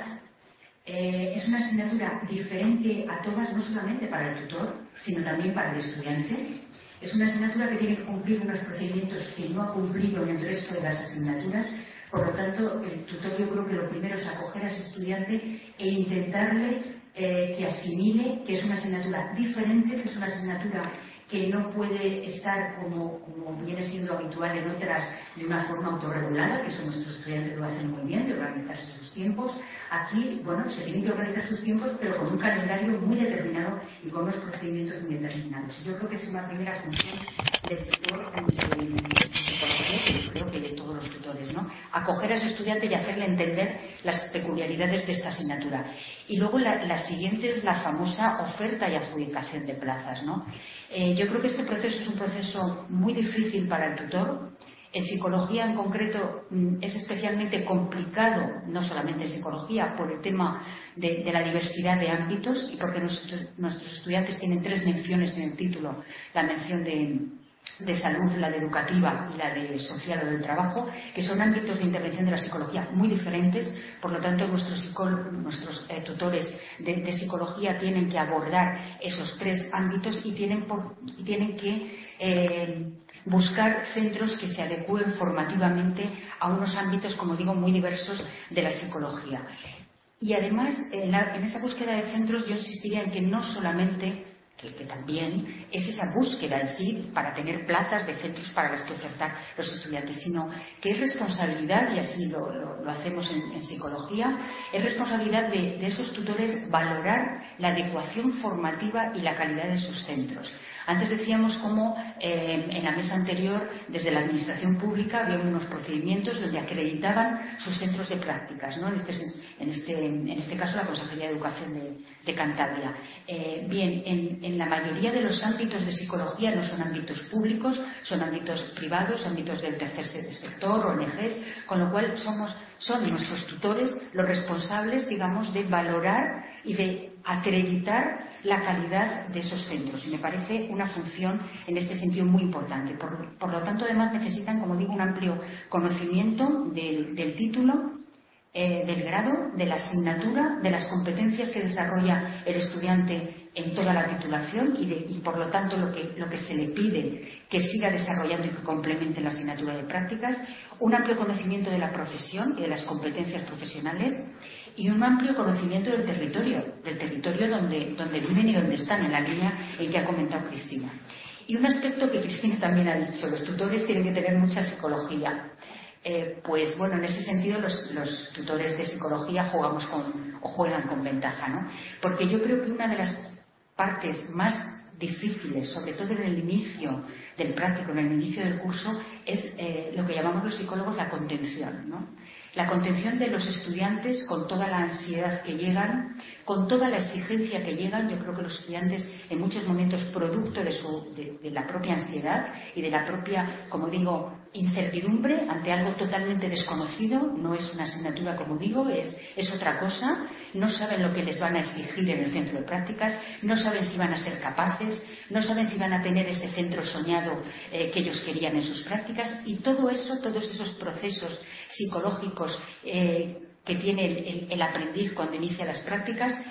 Es una asignatura diferente a todas, no solamente para el tutor, sino también para el estudiante. Es una asignatura que tiene que cumplir unos procedimientos que no ha cumplido en el resto de las asignaturas. Por lo tanto, el tutor yo creo que lo primero es acoger a ese estudiante e intentarle que asimile que es una asignatura diferente, que es una asignatura que no puede estar como viene siendo habitual en otras de una forma autorregulada, que eso nuestros estudiantes lo hacen muy bien, de organizarse sus tiempos. Aquí, bueno, se tienen que organizar sus tiempos, pero con un calendario muy determinado y con unos procedimientos muy determinados. Yo creo que es una primera función del tutor de psicología, yo creo que de todos los tutores, ¿no? Acoger a ese estudiante y hacerle entender las peculiaridades de esta asignatura. Y luego la siguiente es la famosa oferta y adjudicación de plazas, ¿no? Yo creo que este proceso es un proceso muy difícil para el tutor. En psicología en concreto es especialmente complicado, no solamente en psicología, por el tema de la diversidad de ámbitos y porque nuestros estudiantes tienen 3 menciones en el título, la mención de salud, la de educativa y la de social o del trabajo, que son ámbitos de intervención de la psicología muy diferentes. Por lo tanto, nuestros tutores de psicología tienen que abordar esos 3 ámbitos y tienen que buscar centros que se adecúen formativamente a unos ámbitos, como digo, muy diversos de la psicología. Y además, en esa búsqueda de centros yo insistiría en que no solamente que también es esa búsqueda en sí para tener plazas de centros para las que ofertar los estudiantes, sino que es responsabilidad, y así lo hacemos en psicología, es responsabilidad de esos tutores valorar la adecuación formativa y la calidad de sus centros. Antes decíamos cómo en la mesa anterior, desde la Administración Pública, había unos procedimientos donde acreditaban sus centros de prácticas, ¿no? En este caso, la Consejería de Educación de Cantabria. Bien, en la mayoría de los ámbitos de psicología no son ámbitos públicos, son ámbitos privados, ámbitos del tercer sector, ONGs, con lo cual son nuestros tutores los responsables, digamos, de valorar y de acreditar la calidad de esos centros. Y me parece una función en este sentido muy importante. Por lo tanto, además necesitan, como digo, un amplio conocimiento del título, del grado, de la asignatura, de las competencias que desarrolla el estudiante en toda la titulación y por lo tanto lo que se le pide que siga desarrollando y que complemente la asignatura de prácticas, un amplio conocimiento de la profesión y de las competencias profesionales y un amplio conocimiento del territorio donde viven y donde están, en la línea en que ha comentado Cristina. Y un aspecto que Cristina también ha dicho, los tutores tienen que tener mucha psicología. Pues bueno, en ese sentido los tutores de psicología juegan con ventaja, ¿no? Porque yo creo que una de las partes más difíciles, sobre todo en el inicio del práctico, en el inicio del curso, es lo que llamamos los psicólogos la contención, ¿no? La contención de los estudiantes con toda la ansiedad que llegan, con toda la exigencia que llegan. Yo creo que los estudiantes en muchos momentos producto de la propia ansiedad y de la propia, como digo, incertidumbre ante algo totalmente desconocido. No es una asignatura, como digo, es otra cosa. No saben lo que les van a exigir en el centro de prácticas, no saben si van a ser capaces, no saben si van a tener ese centro soñado que ellos querían en sus prácticas, y todo eso, todos esos procesos psicológicos que tiene el aprendiz cuando inicia las prácticas,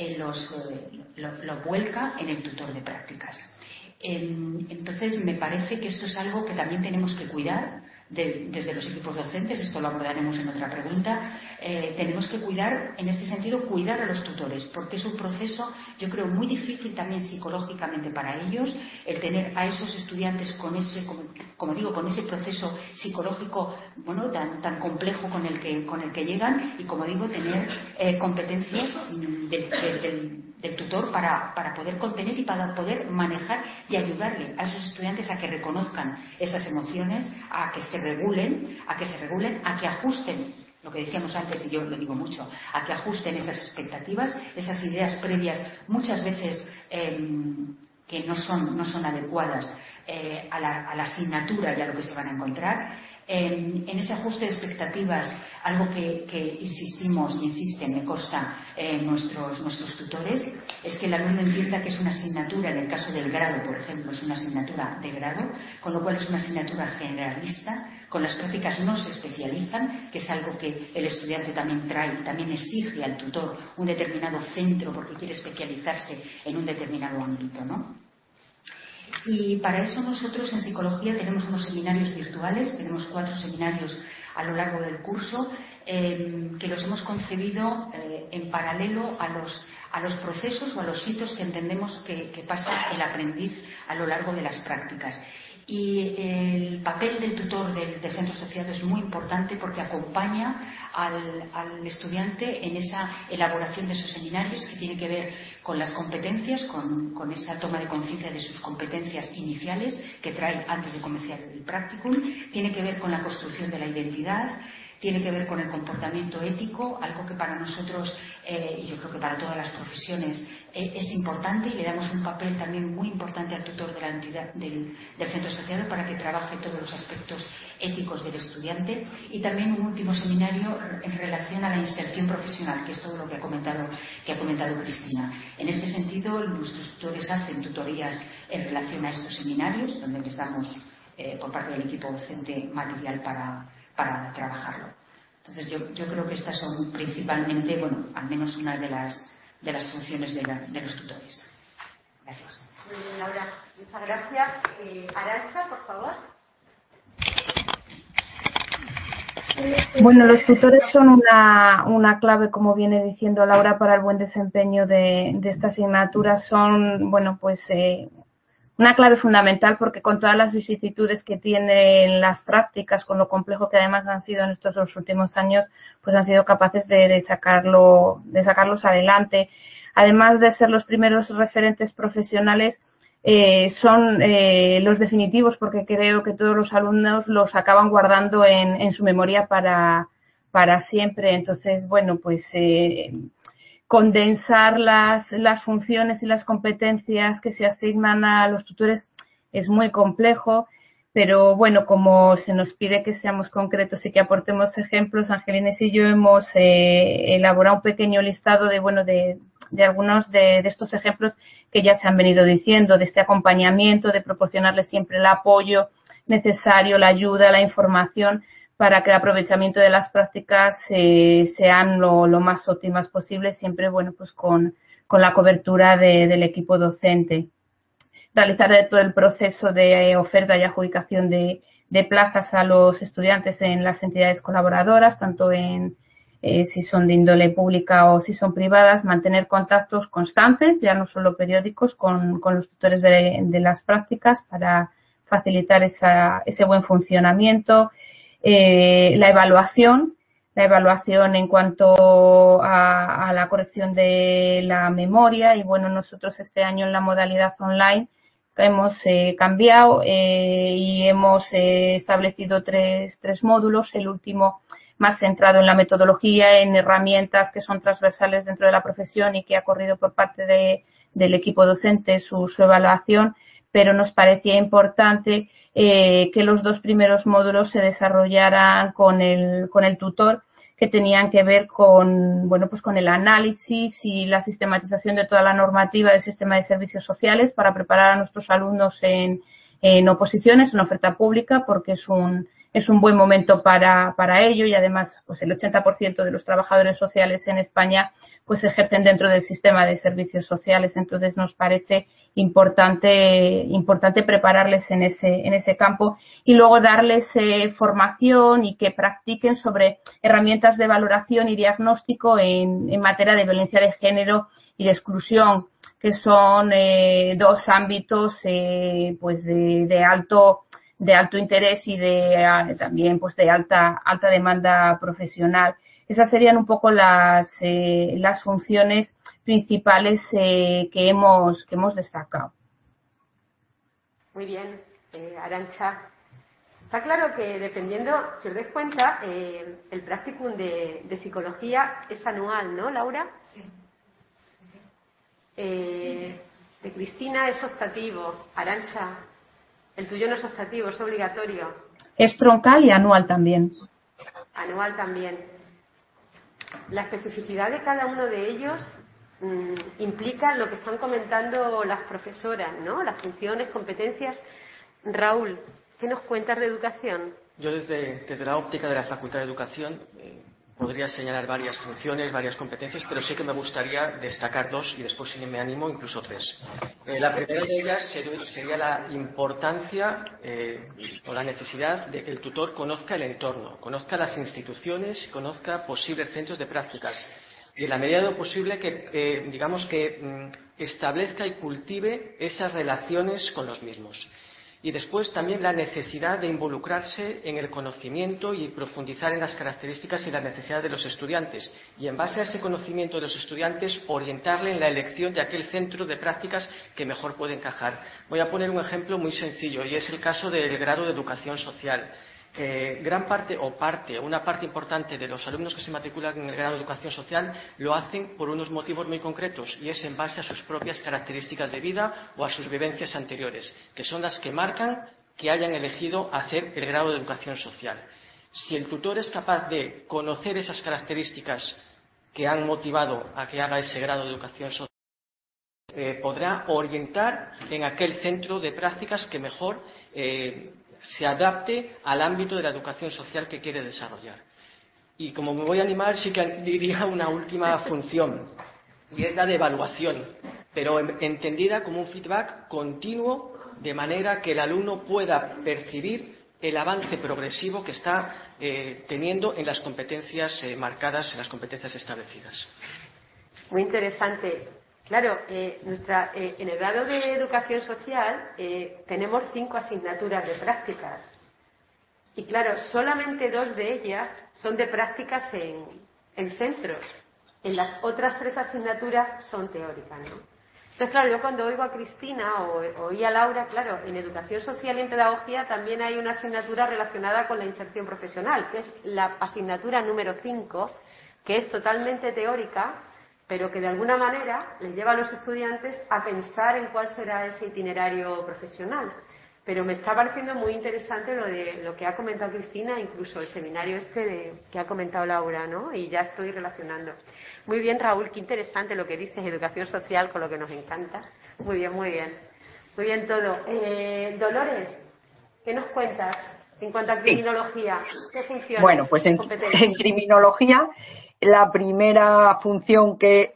lo vuelca en el tutor de prácticas. Entonces, me parece que esto es algo que también tenemos que cuidar desde los equipos docentes. Esto lo abordaremos en otra pregunta. Tenemos que cuidar, en este sentido, cuidar a los tutores, porque es un proceso, yo creo, muy difícil también psicológicamente para ellos, el tener a esos estudiantes con ese, como digo, con ese proceso psicológico, bueno, tan complejo con el que llegan, y, como digo, tener competencias del tutor para poder contener y para poder manejar y ayudarle a esos estudiantes a que reconozcan esas emociones, a que se regulen, a que ajusten lo que decíamos antes, y yo lo digo mucho, a que ajusten esas expectativas, esas ideas previas, muchas veces que no son adecuadas a la asignatura y a lo que se van a encontrar. En ese ajuste de expectativas, algo que insistimos y insisten, me consta, nuestros tutores, es que el alumno entienda que es una asignatura, en el caso del grado, por ejemplo, es una asignatura de grado, con lo cual es una asignatura generalista. Con las prácticas no se especializan, que es algo que el estudiante también trae, también exige al tutor un determinado centro porque quiere especializarse en un determinado ámbito, ¿no? Y para eso nosotros en psicología tenemos unos seminarios virtuales, tenemos 4 seminarios a lo largo del curso que los hemos concebido en paralelo a los procesos o a los hitos que entendemos que pasa el aprendiz a lo largo de las prácticas. Y el papel del tutor del centro asociado es muy importante porque acompaña al estudiante en esa elaboración de esos seminarios que tiene que ver con las competencias, con esa toma de conciencia de sus competencias iniciales que trae antes de comenzar el practicum, tiene que ver con la construcción de la identidad, tiene que ver con el comportamiento ético, algo que para nosotros, y yo creo que para todas las profesiones, es importante, y le damos un papel también muy importante al tutor de la entidad del centro asociado para que trabaje todos los aspectos éticos del estudiante. Y también un último seminario en relación a la inserción profesional, que es todo lo que ha comentado Cristina. En este sentido, nuestros tutores hacen tutorías en relación a estos seminarios, donde les damos por parte del equipo docente material para trabajarlo. Entonces yo creo que estas son principalmente, bueno, al menos una de las funciones de los tutores. Gracias. Muy bien, Laura, muchas gracias. Arantxa, por favor. Bueno, los tutores son una clave, como viene diciendo Laura, para el buen desempeño de esta asignatura. Son, bueno, pues una clave fundamental porque con todas las vicisitudes que tienen las prácticas, con lo complejo que además han sido en estos 2 últimos años, pues han sido capaces de sacarlos adelante. Además de ser los primeros referentes profesionales, son los definitivos porque creo que todos los alumnos los acaban guardando en su memoria para siempre. Entonces, bueno, pues condensar las funciones y las competencias que se asignan a los tutores es muy complejo, pero bueno, como se nos pide que seamos concretos y que aportemos ejemplos, Angelines y yo hemos elaborado un pequeño listado de algunos de estos ejemplos que ya se han venido diciendo, de este acompañamiento, de proporcionarles siempre el apoyo necesario, la ayuda, la información, para que el aprovechamiento de las prácticas sean lo más óptimas posible, siempre, bueno, pues con la cobertura del equipo docente. Realizar todo el proceso de oferta y adjudicación de plazas a los estudiantes en las entidades colaboradoras, tanto si son de índole pública o si son privadas, mantener contactos constantes, ya no solo periódicos, con los tutores de las prácticas para facilitar ese buen funcionamiento. La evaluación en cuanto a la corrección de la memoria, y bueno, nosotros este año en la modalidad online hemos cambiado y hemos establecido tres módulos, el último más centrado en la metodología, en herramientas que son transversales dentro de la profesión y que ha corrido por parte del equipo docente su evaluación, pero nos parecía importante que los 2 primeros módulos se desarrollaran con el tutor, que tenían que ver con el análisis y la sistematización de toda la normativa del sistema de servicios sociales para preparar a nuestros alumnos en oposiciones, en oferta pública, porque es un buen momento para ello, y además pues el 80% de los trabajadores sociales en España pues ejercen dentro del sistema de servicios sociales. Entonces nos parece importante prepararles en ese campo y luego darles formación y que practiquen sobre herramientas de valoración y diagnóstico en materia de violencia de género y de exclusión, que son 2 ámbitos pues de alto interés y también pues de alta demanda profesional. Esas serían un poco las funciones principales que hemos destacado. Muy bien, Arantxa. Está claro que dependiendo, si os dais cuenta, el practicum de psicología es anual, ¿no, Laura? Sí. De Cristina es optativo. Arantxa, el tuyo no es optativo, es obligatorio. Es troncal y anual también. Anual también. La especificidad de cada uno de ellos implica lo que están comentando las profesoras, ¿no? Las funciones, competencias. Raúl, ¿qué nos cuentas de educación? Yo desde la óptica de la Facultad de Educación podría señalar varias funciones, varias competencias, pero sí que me gustaría destacar dos y después, si me animo, incluso tres. La primera de ellas sería la importancia o la necesidad de que el tutor conozca el entorno, conozca las instituciones, conozca posibles centros de prácticas y en la medida de lo posible que, establezca y cultive esas relaciones con los mismos. Y después también la necesidad de involucrarse en el conocimiento y profundizar en las características y las necesidades de los estudiantes. Y en base a ese conocimiento de los estudiantes, orientarle en la elección de aquel centro de prácticas que mejor puede encajar. Voy a poner un ejemplo muy sencillo y es el caso del grado de Educación Social. Una parte importante de los alumnos que se matriculan en el grado de Educación Social lo hacen por unos motivos muy concretos y es en base a sus propias características de vida o a sus vivencias anteriores, que son las que marcan que hayan elegido hacer el grado de Educación Social. Si el tutor es capaz de conocer esas características que han motivado a que haga ese grado de Educación Social, podrá orientar en aquel centro de prácticas que mejor se adapte al ámbito de la educación social que quiere desarrollar. Y como me voy a animar, sí que diría una última función, y es la de evaluación, pero entendida como un feedback continuo, de manera que el alumno pueda percibir el avance progresivo que está teniendo en las competencias marcadas, en las competencias establecidas. Muy interesante. Claro, en el grado de Educación Social tenemos 5 asignaturas de prácticas. Y claro, solamente 2 de ellas son de prácticas en centros. En las otras 3 asignaturas son teóricas, ¿no? Entonces, claro, yo cuando oigo a Cristina o oí a Laura, claro, en Educación Social y en Pedagogía también hay una asignatura relacionada con la inserción profesional, que es la asignatura número 5, que es totalmente teórica, pero que de alguna manera les lleva a los estudiantes a pensar en cuál será ese itinerario profesional. Pero me está pareciendo muy interesante lo que ha comentado Cristina, incluso el seminario que ha comentado Laura, ¿no? Y ya estoy relacionando. Muy bien, Raúl, qué interesante lo que dices, educación social, con lo que nos encanta. Muy bien, muy bien. Muy bien todo. Dolores, ¿qué nos cuentas en cuanto a criminología? ¿Qué funciones? Bueno, pues en criminología, la primera función que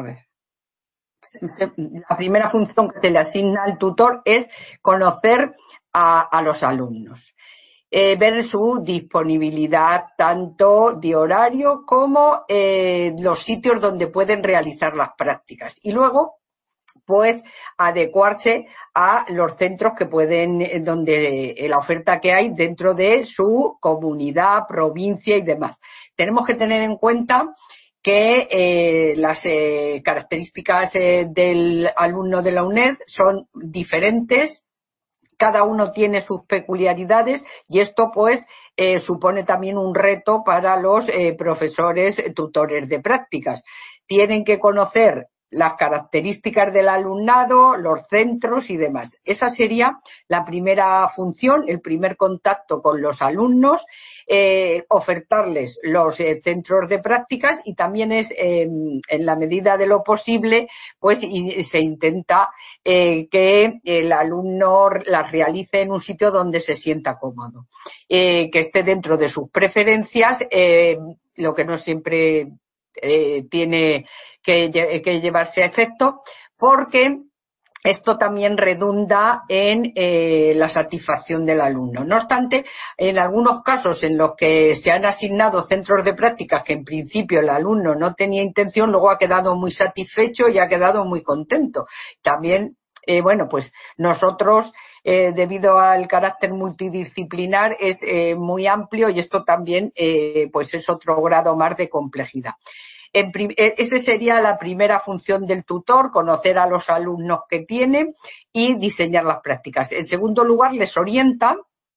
se le asigna al tutor es conocer a los alumnos, ver su disponibilidad tanto de horario como los sitios donde pueden realizar las prácticas y luego pues adecuarse a los centros que pueden, donde la oferta que hay dentro de su comunidad, provincia y demás. Tenemos que tener en cuenta que las características del alumno de la UNED son diferentes, cada uno tiene sus peculiaridades y esto pues supone también un reto para los profesores tutores de prácticas. Tienen que conocer las características del alumnado, los centros y demás. Esa sería la primera función, el primer contacto con los alumnos, ofertarles los centros de prácticas y también es, en la medida de lo posible, pues se intenta que el alumno las realice en un sitio donde se sienta cómodo, que esté dentro de sus preferencias, lo que no siempre tiene que llevarse a efecto, porque esto también redunda en la satisfacción del alumno. No obstante, en algunos casos en los que se han asignado centros de prácticas que en principio el alumno no tenía intención, luego ha quedado muy satisfecho y ha quedado muy contento. También, pues nosotros, debido al carácter multidisciplinar, es muy amplio y esto también pues es otro grado más de complejidad. Esa sería la primera función del tutor, conocer a los alumnos que tiene y diseñar las prácticas. En segundo lugar, les orienta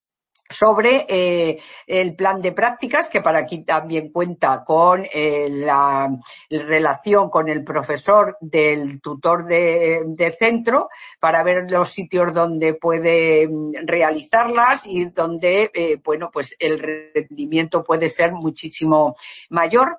sobre el plan de prácticas, que para aquí también cuenta con la relación con el profesor del tutor de centro, para ver los sitios donde puede realizarlas y donde bueno, pues el rendimiento puede ser muchísimo mayor.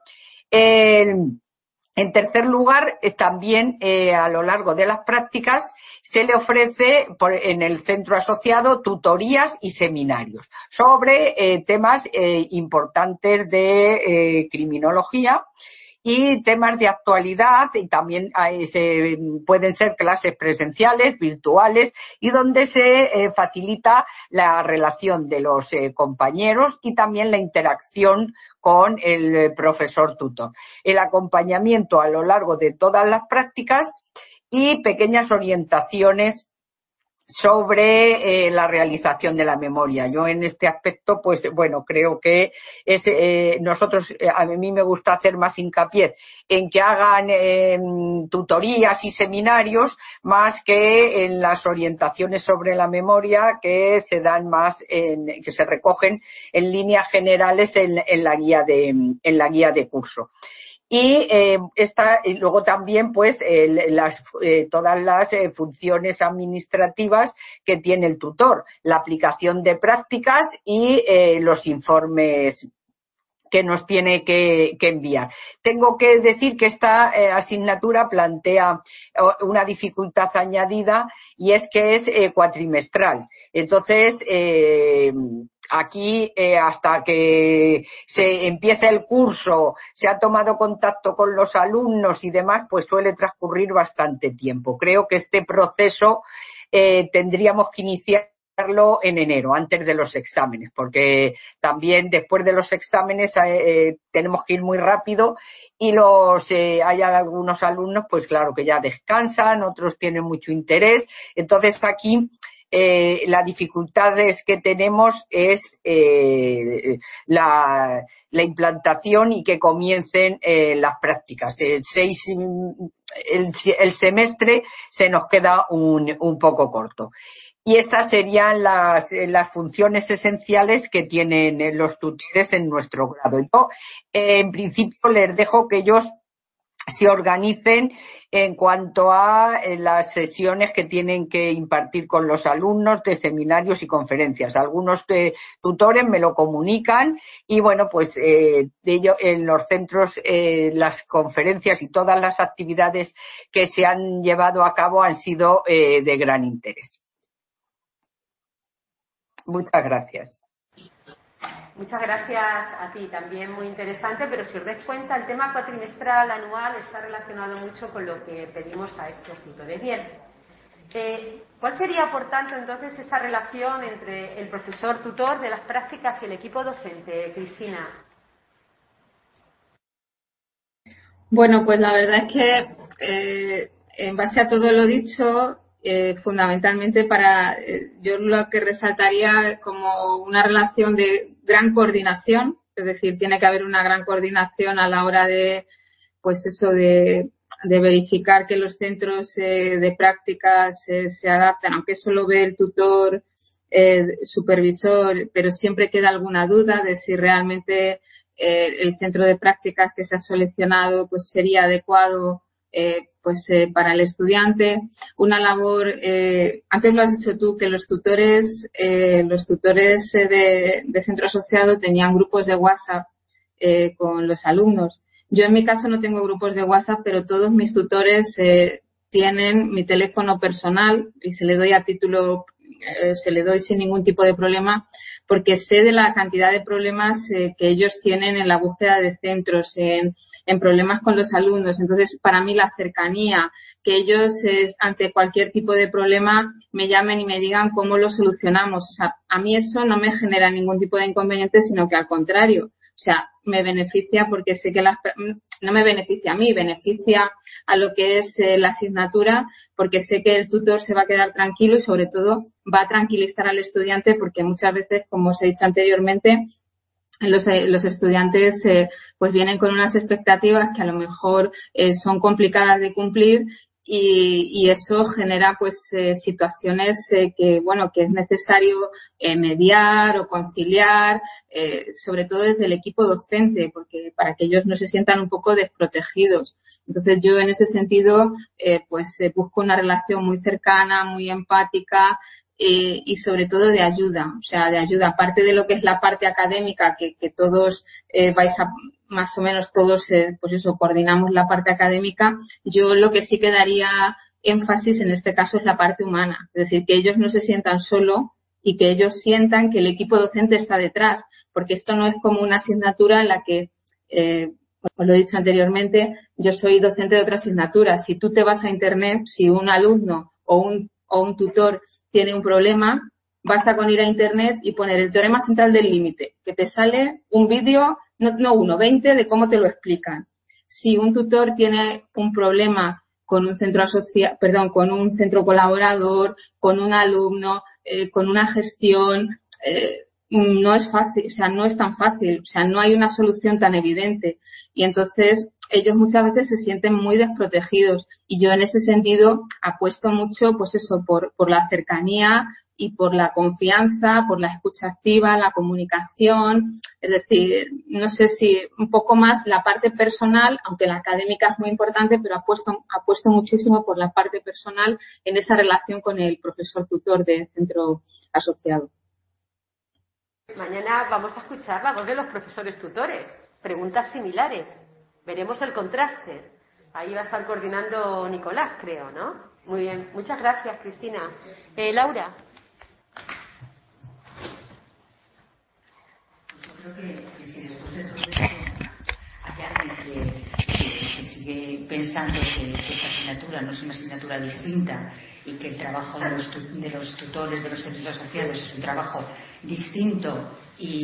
En tercer lugar, también a lo largo de las prácticas se le ofrece en el centro asociado tutorías y seminarios sobre temas importantes de criminología y temas de actualidad, y también pueden ser clases presenciales, virtuales, y donde se facilita la relación de los compañeros y también la interacción con el profesor tutor. El acompañamiento a lo largo de todas las prácticas y pequeñas orientaciones sobre la realización de la memoria. Yo en este aspecto, pues bueno, creo que a mí me gusta hacer más hincapié en que hagan tutorías y seminarios más que en las orientaciones sobre la memoria que se dan más, que se recogen en líneas generales en la guía de curso. Y luego también pues todas las funciones administrativas que tiene el tutor, la aplicación de prácticas y los informes que nos tiene que enviar. Tengo que decir que esta asignatura plantea una dificultad añadida, y es que es cuatrimestral. Entonces, aquí, hasta que se empieza el curso, se ha tomado contacto con los alumnos y demás, pues suele transcurrir bastante tiempo. Creo que este proceso tendríamos que iniciarlo en enero, antes de los exámenes, porque también después de los exámenes tenemos que ir muy rápido, y hay algunos alumnos, pues claro, que ya descansan, otros tienen mucho interés. Entonces aquí la dificultad que tenemos es la implantación y que comiencen las prácticas. El semestre se nos queda un poco corto. Y estas serían las funciones esenciales que tienen los tutores en nuestro grado. Yo, en principio, les dejo que ellos se organicen en cuanto a las sesiones que tienen que impartir con los alumnos de seminarios y conferencias. Algunos tutores me lo comunican y, bueno, pues en los centros las conferencias y todas las actividades que se han llevado a cabo han sido de gran interés. Muchas gracias. Muchas gracias a ti, también muy interesante, pero si os dais cuenta, el tema cuatrimestral anual está relacionado mucho con lo que pedimos a estos tutores. Bien, ¿cuál sería, por tanto, entonces esa relación entre el profesor tutor de las prácticas y el equipo docente, Cristina? Bueno, pues la verdad es que en base a todo lo dicho, fundamentalmente yo lo que resaltaría como una relación de gran coordinación, es decir, tiene que haber una gran coordinación a la hora de, pues eso, de verificar que los centros de prácticas se adaptan, aunque eso lo ve el tutor supervisor, pero siempre queda alguna duda de si realmente el centro de prácticas que se ha seleccionado pues sería adecuado para el estudiante. Una labor, antes lo has dicho tú, que los tutores de centro asociado tenían grupos de WhatsApp con los alumnos. Yo en mi caso no tengo grupos de WhatsApp, pero todos mis tutores tienen mi teléfono personal y se le doy sin ningún tipo de problema, porque sé de la cantidad de problemas que ellos tienen en la búsqueda de centros, en problemas con los alumnos. Entonces, para mí la cercanía, que ellos ante cualquier tipo de problema me llamen y me digan cómo lo solucionamos. O sea, a mí eso no me genera ningún tipo de inconveniente, sino que al contrario. O sea, me beneficia porque sé que no me beneficia a mí, beneficia a lo que es la asignatura, porque sé que el tutor se va a quedar tranquilo y sobre todo va a tranquilizar al estudiante, porque muchas veces, como os he dicho anteriormente, los estudiantes pues vienen con unas expectativas que a lo mejor son complicadas de cumplir y eso genera pues situaciones que es necesario mediar o conciliar, sobre todo desde el equipo docente, porque para que ellos no se sientan un poco desprotegidos. Entonces yo en ese sentido busco una relación muy cercana, muy empática y sobre todo de ayuda, aparte de lo que es la parte académica que todos vais a más o menos todos, coordinamos la parte académica. Yo lo que sí que daría énfasis en este caso es la parte humana. Es decir, que ellos no se sientan solos y que ellos sientan que el equipo docente está detrás. Porque esto no es como una asignatura en la que, os lo he dicho anteriormente, yo soy docente de otra asignatura. Si tú te vas a Internet, si un alumno o un tutor tiene un problema, basta con ir a Internet y poner el teorema central del límite, que te sale un vídeo, no uno, 20 de cómo te lo explican. Si un tutor tiene un problema con un centro con un centro colaborador, con un alumno, con una gestión, no es fácil, no es tan fácil, no hay una solución tan evidente. Y entonces ellos muchas veces se sienten muy desprotegidos. Y yo en ese sentido apuesto mucho, por la cercanía y por la confianza, por la escucha activa, la comunicación. Es decir, no sé si un poco más la parte personal, aunque la académica es muy importante, pero apuesto muchísimo por la parte personal en esa relación con el profesor tutor de centro asociado. Mañana vamos a escuchar la voz de los profesores tutores. Preguntas similares. Veremos el contraste. Ahí va a estar coordinando Nicolás, creo, ¿no? Muy bien. Muchas gracias, Cristina. Laura. Yo creo que si después de todo esto hay alguien que sigue pensando que esta asignatura no es una asignatura distinta y que el trabajo de los tutores de los centros asociados es un trabajo distinto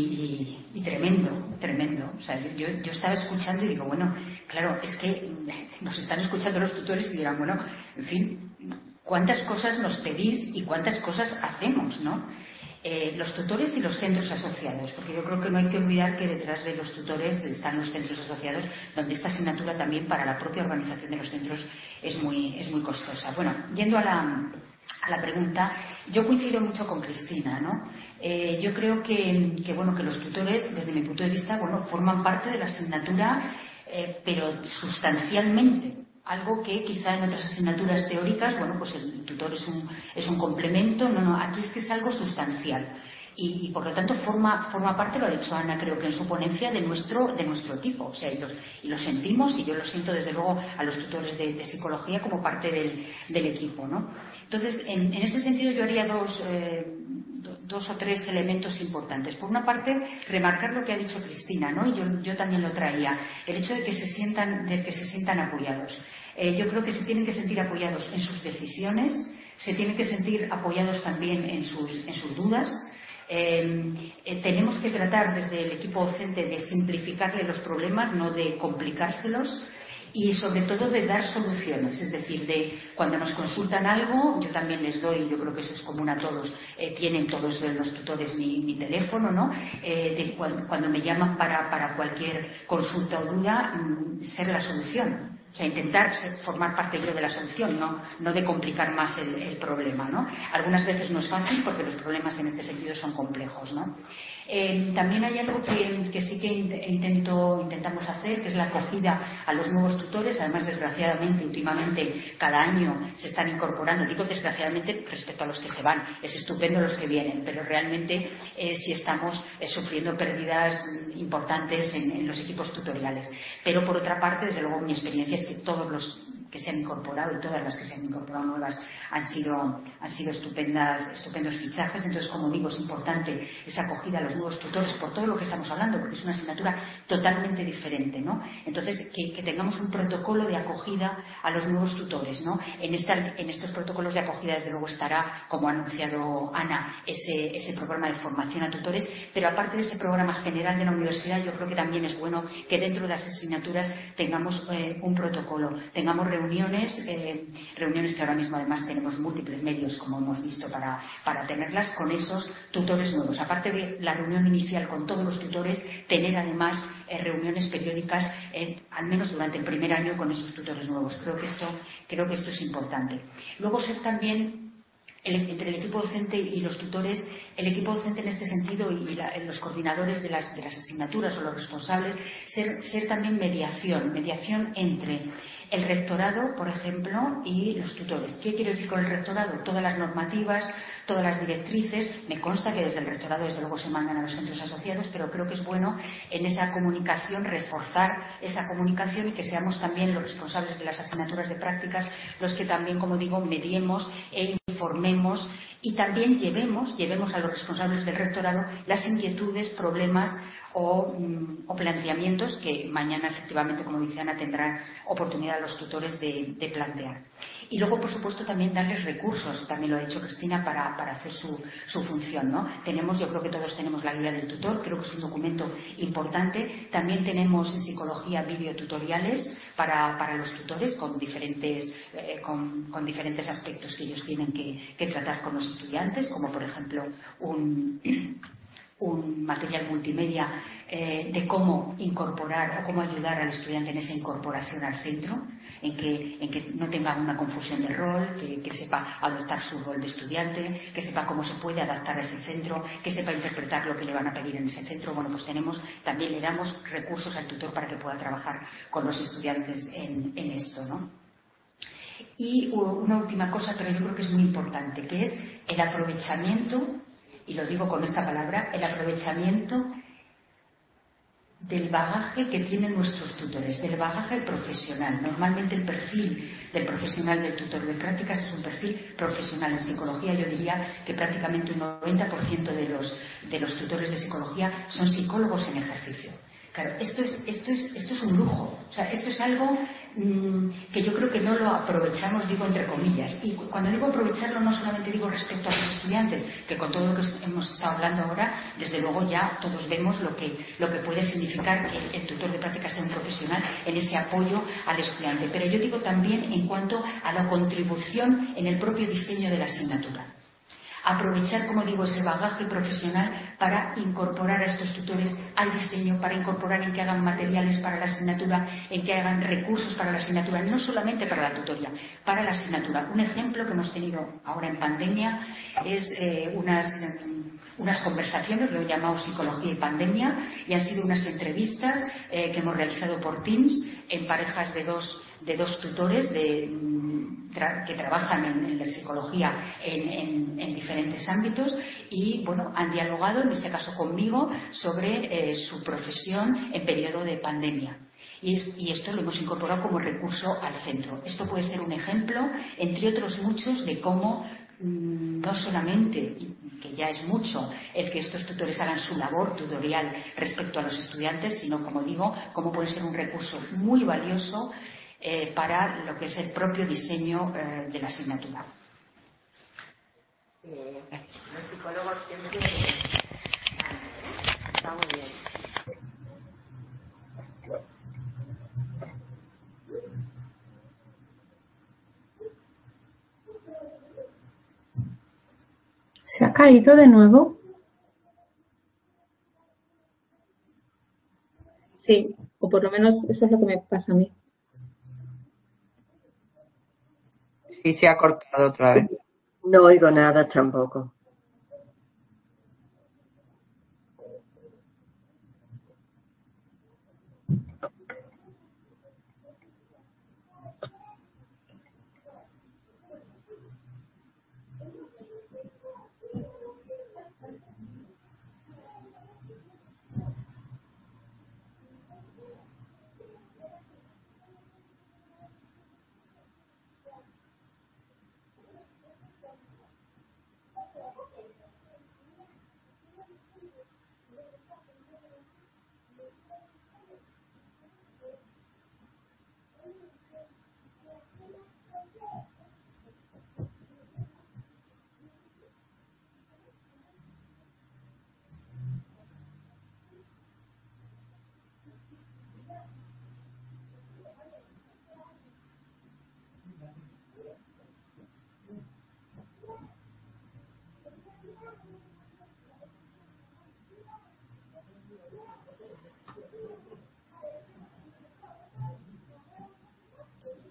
y tremendo. O sea, yo estaba escuchando y digo, bueno, claro, es que nos están escuchando los tutores y dirán, bueno, en fin, cuántas cosas nos pedís y cuántas cosas hacemos, ¿no? Los tutores y los centros asociados, porque yo creo que no hay que olvidar que detrás de los tutores están los centros asociados, donde esta asignatura también para la propia organización de los centros es muy costosa. Bueno, yendo a la pregunta, yo coincido mucho con Cristina, ¿no? Yo creo que los tutores, desde mi punto de vista, forman parte de la asignatura, pero sustancialmente. Algo que quizá en otras asignaturas teóricas, el tutor es un complemento. No, aquí es que es algo sustancial. Y por lo tanto forma parte, lo ha dicho Ana, creo que en su ponencia, de nuestro equipo. O sea, y lo sentimos, y yo lo siento desde luego a los tutores de psicología como parte del equipo, ¿no? Entonces, en ese sentido yo haría dos o tres elementos importantes. Por una parte, remarcar lo que ha dicho Cristina, ¿no? Y yo también lo traía. El hecho de que se sientan apoyados. Yo creo que se tienen que sentir apoyados en sus decisiones, se tienen que sentir apoyados también en sus dudas. Tenemos que tratar desde el equipo docente de simplificarle los problemas, no de complicárselos. Y sobre todo de dar soluciones, es decir, de cuando nos consultan algo, yo también les doy, yo creo que eso es común a todos, tienen todos los tutores mi teléfono, ¿no? De cuando me llaman para cualquier consulta o duda, ser la solución. O sea, intentar formar parte yo de la solución, no de complicar más el problema, ¿no? Algunas veces no es fácil porque los problemas en este sentido son complejos, ¿no? También hay algo que sí que intentamos hacer, que es la acogida a los nuevos tutores. Además, desgraciadamente, últimamente, cada año se están incorporando. Digo desgraciadamente respecto a los que se van. Es estupendo los que vienen, pero realmente sí estamos sufriendo pérdidas importantes en los equipos tutoriales. Pero, por otra parte, desde luego, mi experiencia es que todos los que se han incorporado y todas las que se han incorporado nuevas han sido estupendos fichajes. Entonces, como digo, es importante esa acogida a los nuevos tutores por todo lo que estamos hablando, porque es una asignatura totalmente diferente, ¿no? Entonces, que tengamos un protocolo de acogida a los nuevos tutores, ¿no? En estos protocolos de acogida, desde luego, estará, como ha anunciado Ana, ese programa de formación a tutores, pero aparte de ese programa general de la universidad, yo creo que también es bueno que dentro de las asignaturas tengamos un protocolo, tengamos reuniones, reuniones que ahora mismo además tenemos múltiples medios, como hemos visto, para tenerlas con esos tutores nuevos. Aparte de la reunión inicial con todos los tutores, tener además reuniones periódicas, al menos durante el primer año, con esos tutores nuevos. Creo que esto es importante. Luego ser también entre el equipo docente y los tutores, el equipo docente en este sentido y los coordinadores de las asignaturas o los responsables, ser también mediación entre el rectorado, por ejemplo, y los tutores. ¿Qué quiero decir con el rectorado? Todas las normativas, todas las directrices. Me consta que desde el rectorado, desde luego, se mandan a los centros asociados, pero creo que es bueno en esa comunicación reforzar esa comunicación y que seamos también los responsables de las asignaturas de prácticas los que también, como digo, mediemos e informemos y también llevemos a los responsables del rectorado las inquietudes, problemas o planteamientos que mañana, efectivamente, como dice Ana, tendrán oportunidad los tutores de plantear. Y luego, por supuesto, también darles recursos, también lo ha dicho Cristina, para hacer su función, ¿no? Yo creo que todos tenemos la guía del tutor, creo que es un documento importante. También tenemos en psicología videotutoriales para los tutores con diferentes aspectos que ellos tienen que tratar con los estudiantes, como por ejemplo un material multimedia de cómo incorporar o cómo ayudar al estudiante en esa incorporación al centro, en que no tenga una confusión de rol, que sepa adoptar su rol de estudiante, que sepa cómo se puede adaptar a ese centro, que sepa interpretar lo que le van a pedir en ese centro. Bueno, pues también le damos recursos al tutor para que pueda trabajar con los estudiantes en esto, ¿no? Y una última cosa, pero yo creo que es muy importante, que es el aprovechamiento, y lo digo con esta palabra, el aprovechamiento del bagaje que tienen nuestros tutores, del bagaje profesional. Normalmente el perfil del profesional del tutor de prácticas es un perfil profesional. En psicología yo diría que prácticamente un 90% de los tutores de psicología son psicólogos en ejercicio. Claro, esto es un lujo. O sea, esto es algo que yo creo que no lo aprovechamos, digo entre comillas. Y cuando digo aprovecharlo, no solamente digo respecto a los estudiantes, que con todo lo que hemos estado hablando ahora, desde luego ya todos vemos lo que puede significar que el tutor de prácticas sea un profesional en ese apoyo al estudiante. Pero yo digo también en cuanto a la contribución en el propio diseño de la asignatura. Aprovechar, como digo, ese bagaje profesional para incorporar a estos tutores al diseño, para incorporar en que hagan materiales para la asignatura, en que hagan recursos para la asignatura, no solamente para la tutoría, para la asignatura. Un ejemplo que hemos tenido ahora en pandemia es unas conversaciones, lo he llamado Psicología y Pandemia, y han sido unas entrevistas que hemos realizado por Teams en parejas de dos tutores que trabajan en la psicología en diferentes ámbitos y, bueno, han dialogado, en este caso conmigo, sobre su profesión en periodo de pandemia. Y esto lo hemos incorporado como recurso al centro. Esto puede ser un ejemplo, entre otros muchos, de cómo no solamente, que ya es mucho, el que estos tutores hagan su labor tutorial respecto a los estudiantes, sino, como digo, cómo puede ser un recurso muy valioso para lo que es el propio diseño de la asignatura. Los psicólogos siempre está muy bien. ¿Se ha caído de nuevo? Sí, o por lo menos eso es lo que me pasa a mí. Sí, se ha cortado otra vez. No oigo nada tampoco.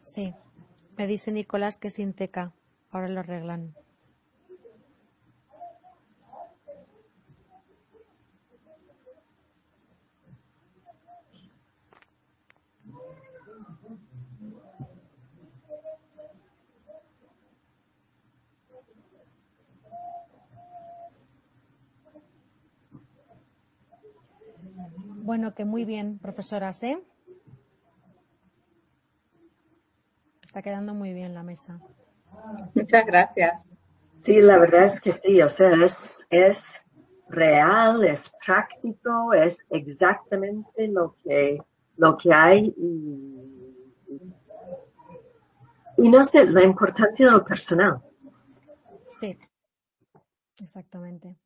Sí. Me dice Nicolás que sin teca. Ahora lo arreglan. Bueno, que muy bien, profesoras, ¿eh? Está quedando muy bien la mesa. Muchas gracias. Sí, la verdad es que sí, o sea, es real, es práctico, es exactamente lo que hay y no sé, la importancia del personal. Sí, exactamente.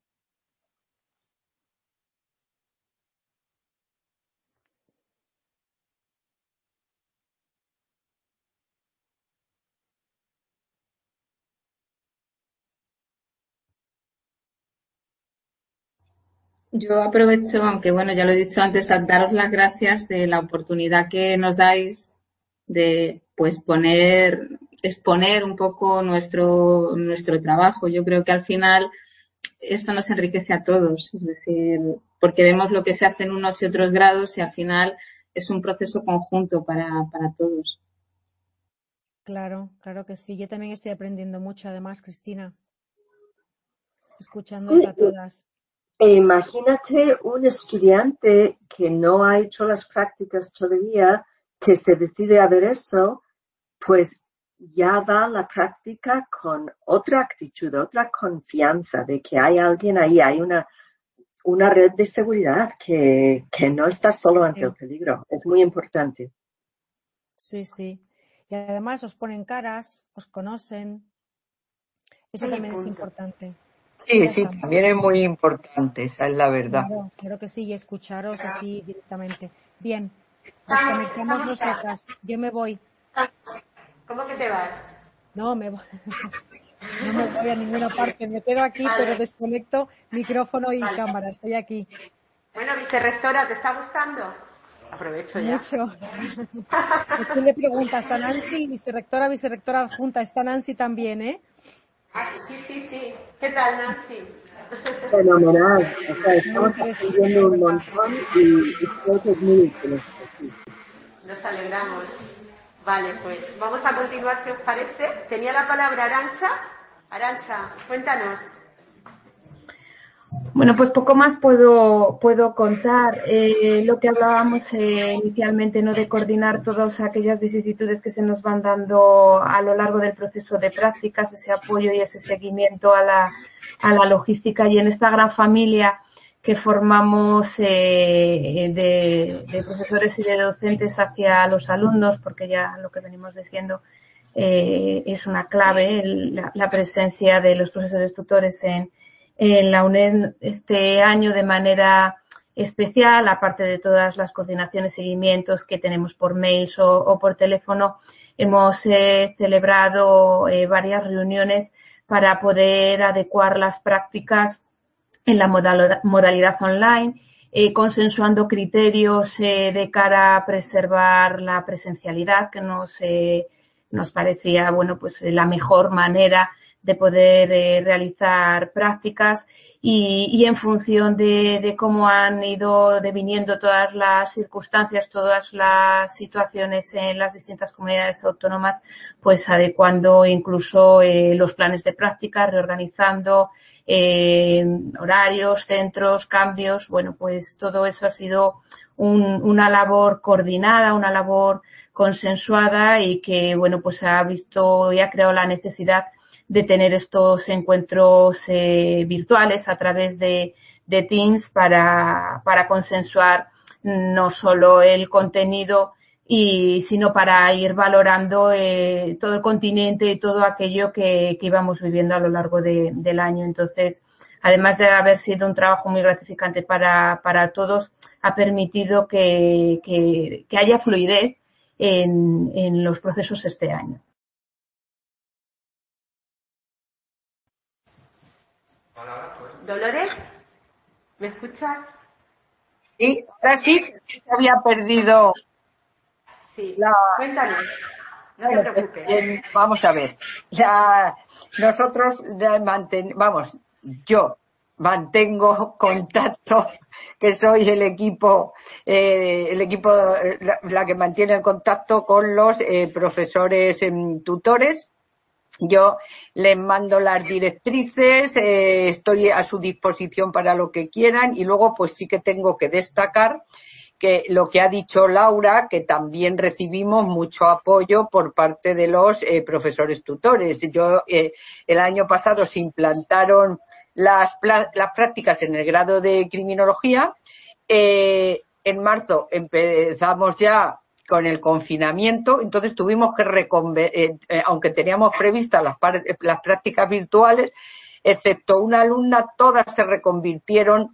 Yo aprovecho, aunque bueno, ya lo he dicho antes, a daros las gracias de la oportunidad que nos dais de pues exponer un poco nuestro trabajo. Yo creo que al final esto nos enriquece a todos, es decir, porque vemos lo que se hace en unos y otros grados y al final es un proceso conjunto para todos. Claro, claro que sí. Yo también estoy aprendiendo mucho, además, Cristina, escuchándoos a Sí, todas. e imagínate un estudiante que no ha hecho las prácticas todavía, que se decide a ver eso, pues ya va a la práctica con otra actitud, otra confianza de que hay alguien ahí, hay una red de seguridad que no está solo ante el Sí, peligro. Es muy importante. sí, sí. Y además os ponen caras, os conocen. Eso Sí, también es punto. importante. Sí, Ya sí, estamos. también es muy importante, esa es la verdad. Claro, claro que sí, y escucharos así directamente. Bien, desconectamos Estamos ya. nosotras. Yo me voy. ¿Cómo que te vas? No, me voy. No me voy a ninguna parte. Me quedo aquí, pero Vale, desconecto micrófono y vale. cámara. Estoy aquí. Bueno, vicerrectora, ¿te está gustando? Aprovecho ya. Mucho. Tú le preguntas a Nancy, vicerrectora adjunta. Está Nancy también, ¿eh? Ah, sí, sí, sí. ¿Qué tal, Nancy? Fenomenal. O sea, Muy estamos interesante, la aprendiendo un verdad. montón y creo que es muy útil. Sí. Nos alegramos. Vale, pues vamos a continuar si os parece. Tenía la palabra Arantxa. Arantxa, cuéntanos. Bueno, pues poco más puedo contar. Lo que hablábamos inicialmente, ¿no? De coordinar todas aquellas vicisitudes que se nos van dando a lo largo del proceso de prácticas, ese apoyo y ese seguimiento a la logística y en esta gran familia que formamos de profesores y de docentes hacia los alumnos, porque ya lo que venimos diciendo es una clave, la presencia de los profesores tutores en la UNED este año de manera especial, aparte de todas las coordinaciones y seguimientos que tenemos por mails o por teléfono, hemos celebrado varias reuniones para poder adecuar las prácticas en la modalidad online, consensuando criterios de cara a preservar la presencialidad, que nos parecía, bueno, pues la mejor manera de poder realizar prácticas y en función de cómo han ido deviniendo todas las circunstancias, todas las situaciones en las distintas comunidades autónomas, pues adecuando incluso los planes de práctica, reorganizando horarios, centros, cambios. Bueno, pues todo eso ha sido una labor coordinada, una labor consensuada y que, bueno, pues ha visto y ha creado la necesidad de tener estos encuentros virtuales a través de Teams para consensuar no solo el contenido sino para ir valorando todo el continente y todo aquello que íbamos viviendo a lo largo del año. Entonces, además de haber sido un trabajo muy gratificante para todos, ha permitido que haya fluidez en los procesos este año. Dolores, ¿me escuchas? Sí, ahora sí, se había perdido Sí, la... cuéntanos. No te preocupes. Vamos a ver. Ya nosotros yo mantengo contacto, que soy el equipo la que mantiene el contacto con los profesores tutores. Yo les mando las directrices, estoy a su disposición para lo que quieran, y luego pues sí que tengo que destacar que lo que ha dicho Laura, que también recibimos mucho apoyo por parte de los profesores tutores. El año pasado se implantaron las prácticas en el grado de criminología. En marzo empezamos ya con el confinamiento, entonces tuvimos que aunque teníamos previstas las prácticas virtuales, excepto una alumna, todas se reconvirtieron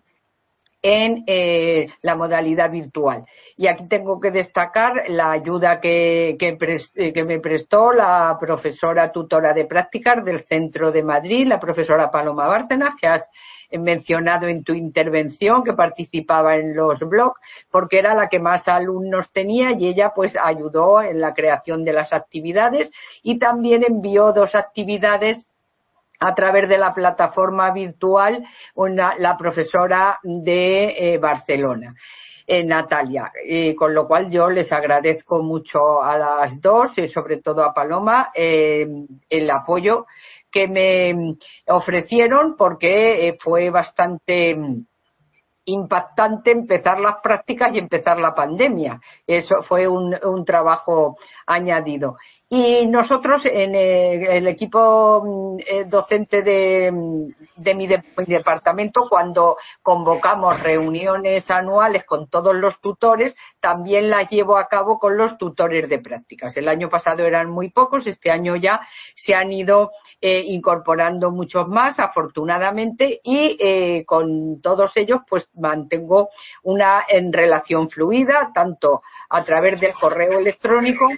en la modalidad virtual. Y aquí tengo que destacar la ayuda que me prestó la profesora tutora de prácticas del Centro de Madrid, la profesora Paloma Bárcenas, que has mencionado en tu intervención, que participaba en los blogs, porque era la que más alumnos tenía, y ella pues ayudó en la creación de las actividades, y también envió 2 actividades a través de la plataforma virtual, la profesora de Barcelona, Natalia, con lo cual yo les agradezco mucho a las 2, y sobre todo a Paloma, el apoyo que me ofrecieron, porque fue bastante impactante empezar las prácticas y empezar la pandemia. Eso fue un trabajo añadido. Y nosotros en el equipo docente de mi departamento, cuando convocamos reuniones anuales con todos los tutores, también las llevo a cabo con los tutores de prácticas. El año pasado eran muy pocos, este año ya se han ido incorporando muchos más, afortunadamente, y con todos ellos pues mantengo una relación fluida, tanto a través del correo electrónico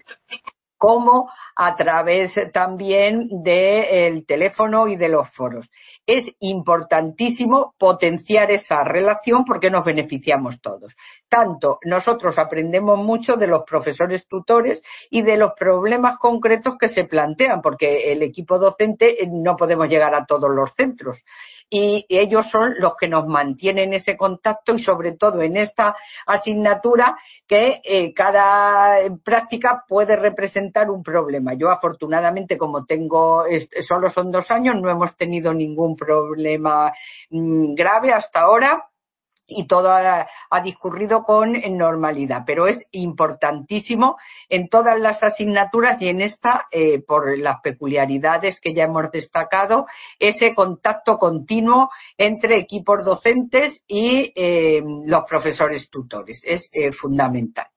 como a través también del teléfono y de los foros. Es importantísimo potenciar esa relación porque nos beneficiamos todos. Tanto nosotros aprendemos mucho de los profesores tutores y de los problemas concretos que se plantean, porque el equipo docente no podemos llegar a todos los centros. Y ellos son los que nos mantienen ese contacto, y sobre todo en esta asignatura que cada práctica puede representar un problema. Yo afortunadamente, como solo son 2 años, no hemos tenido ningún problema grave hasta ahora, y todo ha discurrido con normalidad, pero es importantísimo en todas las asignaturas, y en esta, por las peculiaridades que ya hemos destacado, ese contacto continuo entre equipos docentes y los profesores tutores. Es fundamental.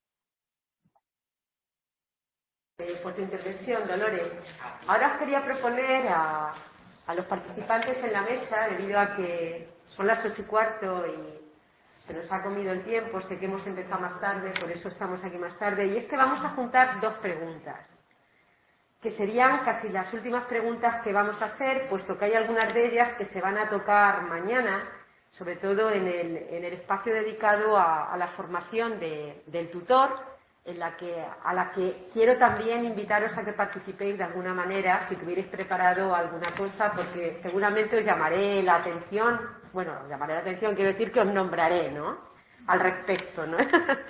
Por tu intervención, Dolores. Ahora os quería proponer a los participantes en la mesa, debido a que son las 8:15 y se nos ha comido el tiempo, sé que hemos empezado más tarde, por eso estamos aquí más tarde, y es que vamos a juntar 2 preguntas, que serían casi las últimas preguntas que vamos a hacer, puesto que hay algunas de ellas que se van a tocar mañana, sobre todo en el espacio dedicado a la formación del tutor, a la que quiero también invitaros a que participéis de alguna manera, si tuvierais preparado alguna cosa, porque seguramente os llamaré la atención, quiero decir que os nombraré, ¿no?, al respecto, ¿no?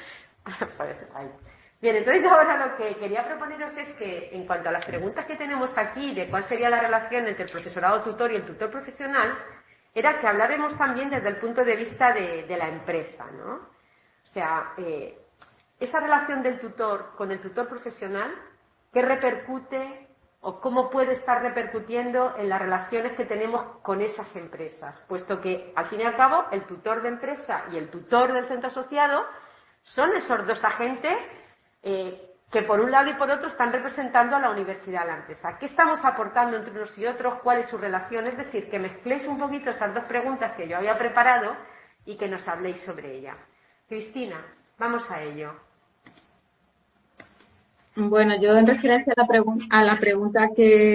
Bien, entonces ahora lo que quería proponeros es que, en cuanto a las preguntas que tenemos aquí, de cuál sería la relación entre el profesorado tutor y el tutor profesional, era que hablaremos también desde el punto de vista de la empresa, ¿no? O sea, esa relación del tutor con el tutor profesional, ¿qué repercute o cómo puede estar repercutiendo en las relaciones que tenemos con esas empresas? Puesto que, al fin y al cabo, el tutor de empresa y el tutor del centro asociado son esos 2 agentes que por un lado y por otro están representando a la universidad, a la empresa. ¿Qué estamos aportando entre unos y otros? ¿Cuál es su relación? Es decir, que mezcléis un poquito esas 2 preguntas que yo había preparado y que nos habléis sobre ella. Cristina, vamos a ello. Bueno, yo en referencia a la pregunta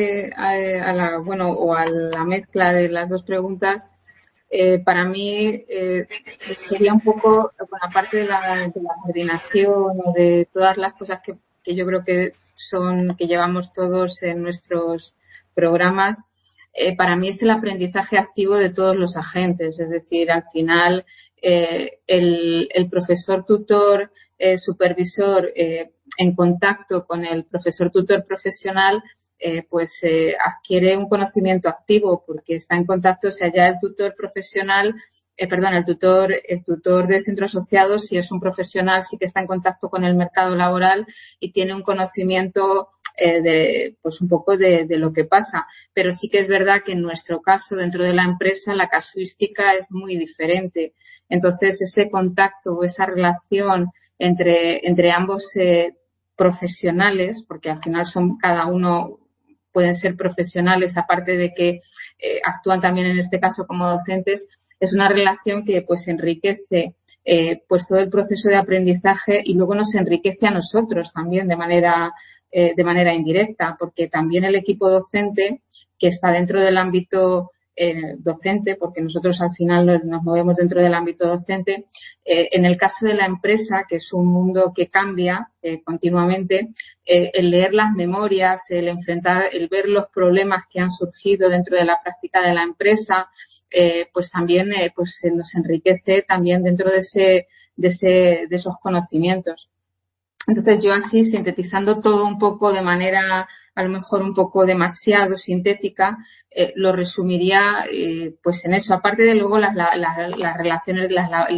o a la mezcla de las 2 preguntas, para mí sería un poco, aparte de la coordinación o de todas las cosas que yo creo que que llevamos todos en nuestros programas, para mí es el aprendizaje activo de todos los agentes. Es decir, al final, el profesor tutor, supervisor, en contacto con el profesor tutor profesional, adquiere un conocimiento activo porque está en contacto, o sea, ya el tutor profesional, el tutor de centro asociado, si es un profesional, sí que está en contacto con el mercado laboral y tiene un conocimiento un poco de lo que pasa. Pero sí que es verdad que en nuestro caso, dentro de la empresa, la casuística es muy diferente. Entonces, ese contacto o esa relación entre ambos profesionales, porque al final cada uno pueden ser profesionales, aparte de que actúan también en este caso como docentes, es una relación que pues enriquece todo el proceso de aprendizaje y luego nos enriquece a nosotros también de manera indirecta, porque también el equipo docente que está dentro del ámbito docente, porque nosotros al final nos movemos dentro del ámbito docente, en el caso de la empresa, que es un mundo que cambia continuamente, el leer las memorias, el ver los problemas que han surgido dentro de la práctica de la empresa, también nos enriquece también dentro de esos conocimientes. Entonces, yo así, sintetizando todo un poco de manera, a lo mejor un poco demasiado sintética, lo resumiría, en eso. Aparte de luego las relaciones,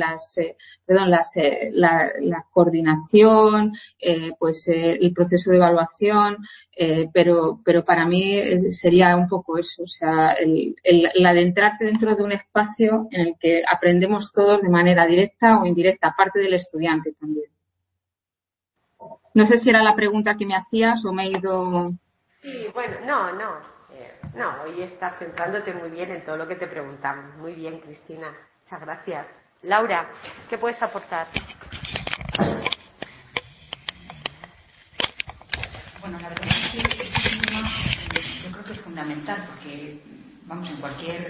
la coordinación, el proceso de evaluación, pero para mí sería un poco eso, o sea, el adentrarte dentro de un espacio en el que aprendemos todos de manera directa o indirecta, aparte del estudiante también. No sé si era la pregunta que me hacías o me he ido... Sí, bueno, no, hoy estás centrándote muy bien en todo lo que te preguntamos. Muy bien, Cristina. Muchas gracias. Laura, ¿qué puedes aportar? Bueno, la verdad es que este es un tema, yo creo que es fundamental porque, vamos, en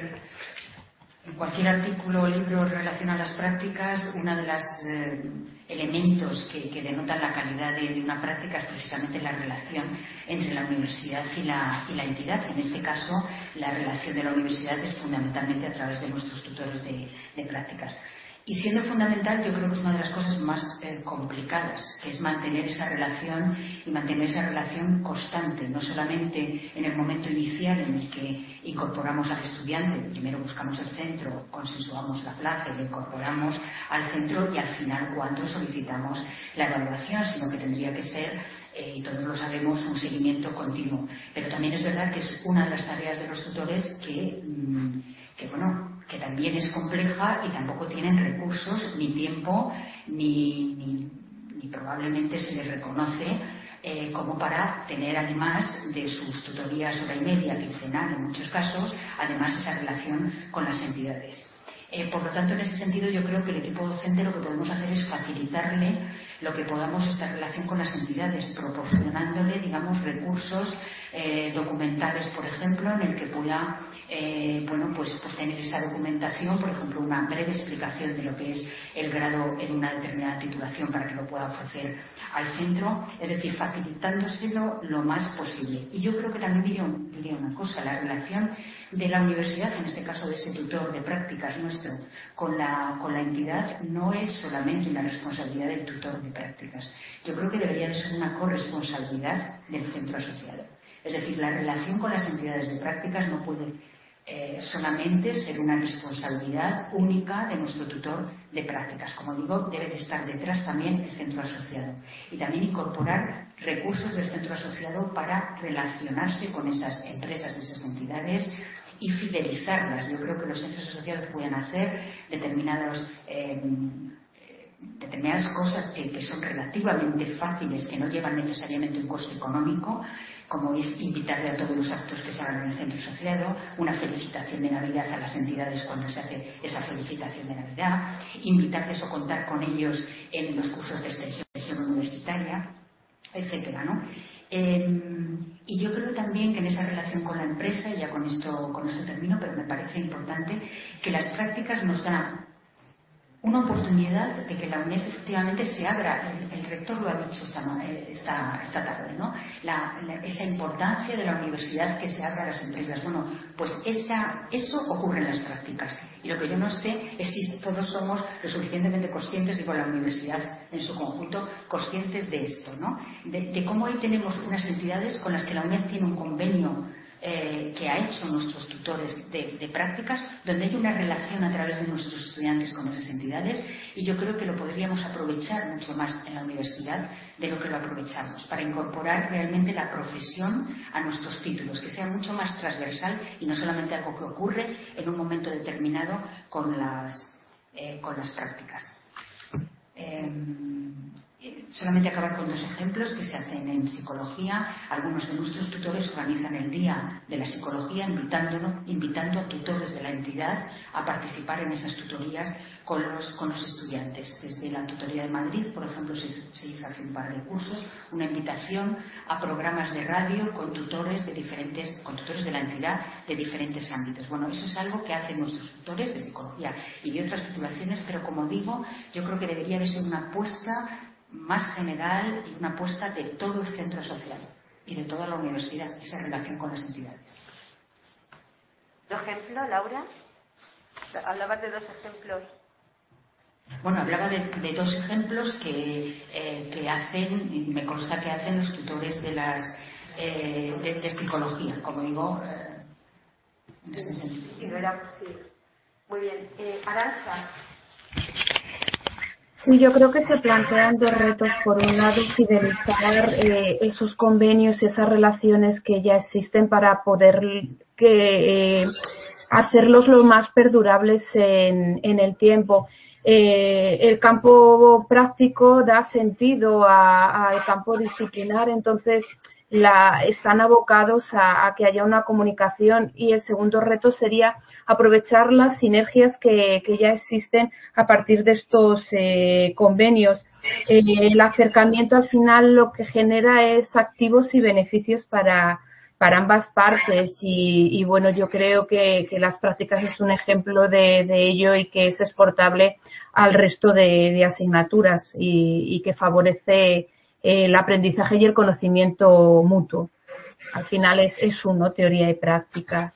cualquier artículo o libro relacionado a las prácticas, uno de los elementos que denotan la calidad de una práctica es precisamente la relación entre la universidad y la entidad. En este caso, la relación de la universidad es fundamentalmente a través de nuestros tutores de prácticas. Y siendo fundamental, yo creo que es una de las cosas más complicadas, que es mantener esa relación y mantener esa relación constante, no solamente en el momento inicial en el que incorporamos al estudiante, primero buscamos el centro, consensuamos la plaza y le incorporamos al centro y al final cuando solicitamos la evaluación, sino que tendría que ser, y todos lo sabemos, un seguimiento continuo. Pero también es verdad que es una de las tareas de los tutores que también es compleja y tampoco tienen recursos, ni tiempo, ni probablemente se les reconoce como para tener, además de sus tutorías hora y media, quincenal en muchos casos, además esa relación con las entidades. Por lo tanto, en ese sentido, yo creo que el equipo docente lo que podemos hacer es facilitarle lo que podamos esta relación con las entidades, proporcionándole, digamos, recursos documentales, por ejemplo, en el que pueda, tener esa documentación, por ejemplo, una breve explicación de lo que es el grado en una determinada titulación para que lo pueda ofrecer al centro, es decir, facilitándoselo lo más posible. Y yo creo que también diría una cosa, la relación de la universidad, en este caso de ese tutor de prácticas nuestro, con la entidad no es solamente una responsabilidad del tutor de prácticas. Yo creo que debería de ser una corresponsabilidad del centro asociado. Es decir, la relación con las entidades de prácticas no puede solamente ser una responsabilidad única de nuestro tutor de prácticas. Como digo, debe de estar detrás también el centro asociado y también incorporar recursos del centro asociado para relacionarse con esas empresas, esas entidades y fidelizarlas. Yo creo que los centros asociados pueden hacer determinadas cosas que son relativamente fáciles, que no llevan necesariamente un coste económico, como es invitarle a todos los actos que se hagan en el centro asociado, una felicitación de Navidad a las entidades cuando se hace esa felicitación de Navidad, invitarles o contar con ellos en los cursos de extensión universitaria, etcétera, ¿no? Y yo creo también que en esa relación con la empresa, y ya con esto termino, pero me parece importante, que las prácticas nos dan una oportunidad de que la UNED efectivamente se abra. El rector lo ha dicho esta tarde, ¿no? Esa importancia de la universidad que se abra a las empresas. Bueno, pues eso ocurre en las prácticas. Y lo que yo no sé es si todos somos lo suficientemente conscientes, digo, la universidad en su conjunto, conscientes de esto, ¿no? De cómo ahí tenemos unas entidades con las que la UNED tiene un convenio que ha hecho nuestros tutores de prácticas, donde hay una relación a través de nuestros estudiantes con esas entidades, y yo creo que lo podríamos aprovechar mucho más en la universidad de lo que lo aprovechamos, para incorporar realmente la profesión a nuestros títulos, que sea mucho más transversal y no solamente algo que ocurre en un momento determinado con las prácticas. Solamente acabar con 2 ejemplos que se hacen en psicología. Algunos de nuestros tutores organizan el Día de la Psicología invitando a tutores de la entidad a participar en esas tutorías con los estudiantes. Desde la Tutoría de Madrid, por ejemplo, se hizo hace un par de cursos una invitación a programas de radio con tutores de la entidad de diferentes ámbitos. Bueno, eso es algo que hacen nuestros tutores de psicología y de otras titulaciones, pero como digo, yo creo que debería de ser una apuesta más general y una apuesta de todo el centro social y de toda la universidad, esa relación con las entidades. ¿Un ejemplo, Laura? Hablabas de 2 ejemplos. Bueno, hablaba de 2 ejemplos que hacen, me consta que hacen los tutores de psicología, como digo, en ese sentido. Sí, no era posible. Muy bien. Arantxa. Sí, yo creo que se plantean 2 retos. Por un lado, fidelizar esos convenios y esas relaciones que ya existen para poder hacerlos lo más perdurables en el tiempo. El campo práctico da sentido al campo disciplinar, entonces están abocados a que haya una comunicación, y el segundo reto sería aprovechar las sinergias que ya existen a partir de estos convenios. El acercamiento al final lo que genera es activos y beneficios para ambas partes, y bueno, yo creo que las prácticas es un ejemplo de ello y que es exportable al resto de asignaturas y que favorece el aprendizaje y el conocimiento mutuo. Al final es uno, teoría y práctica.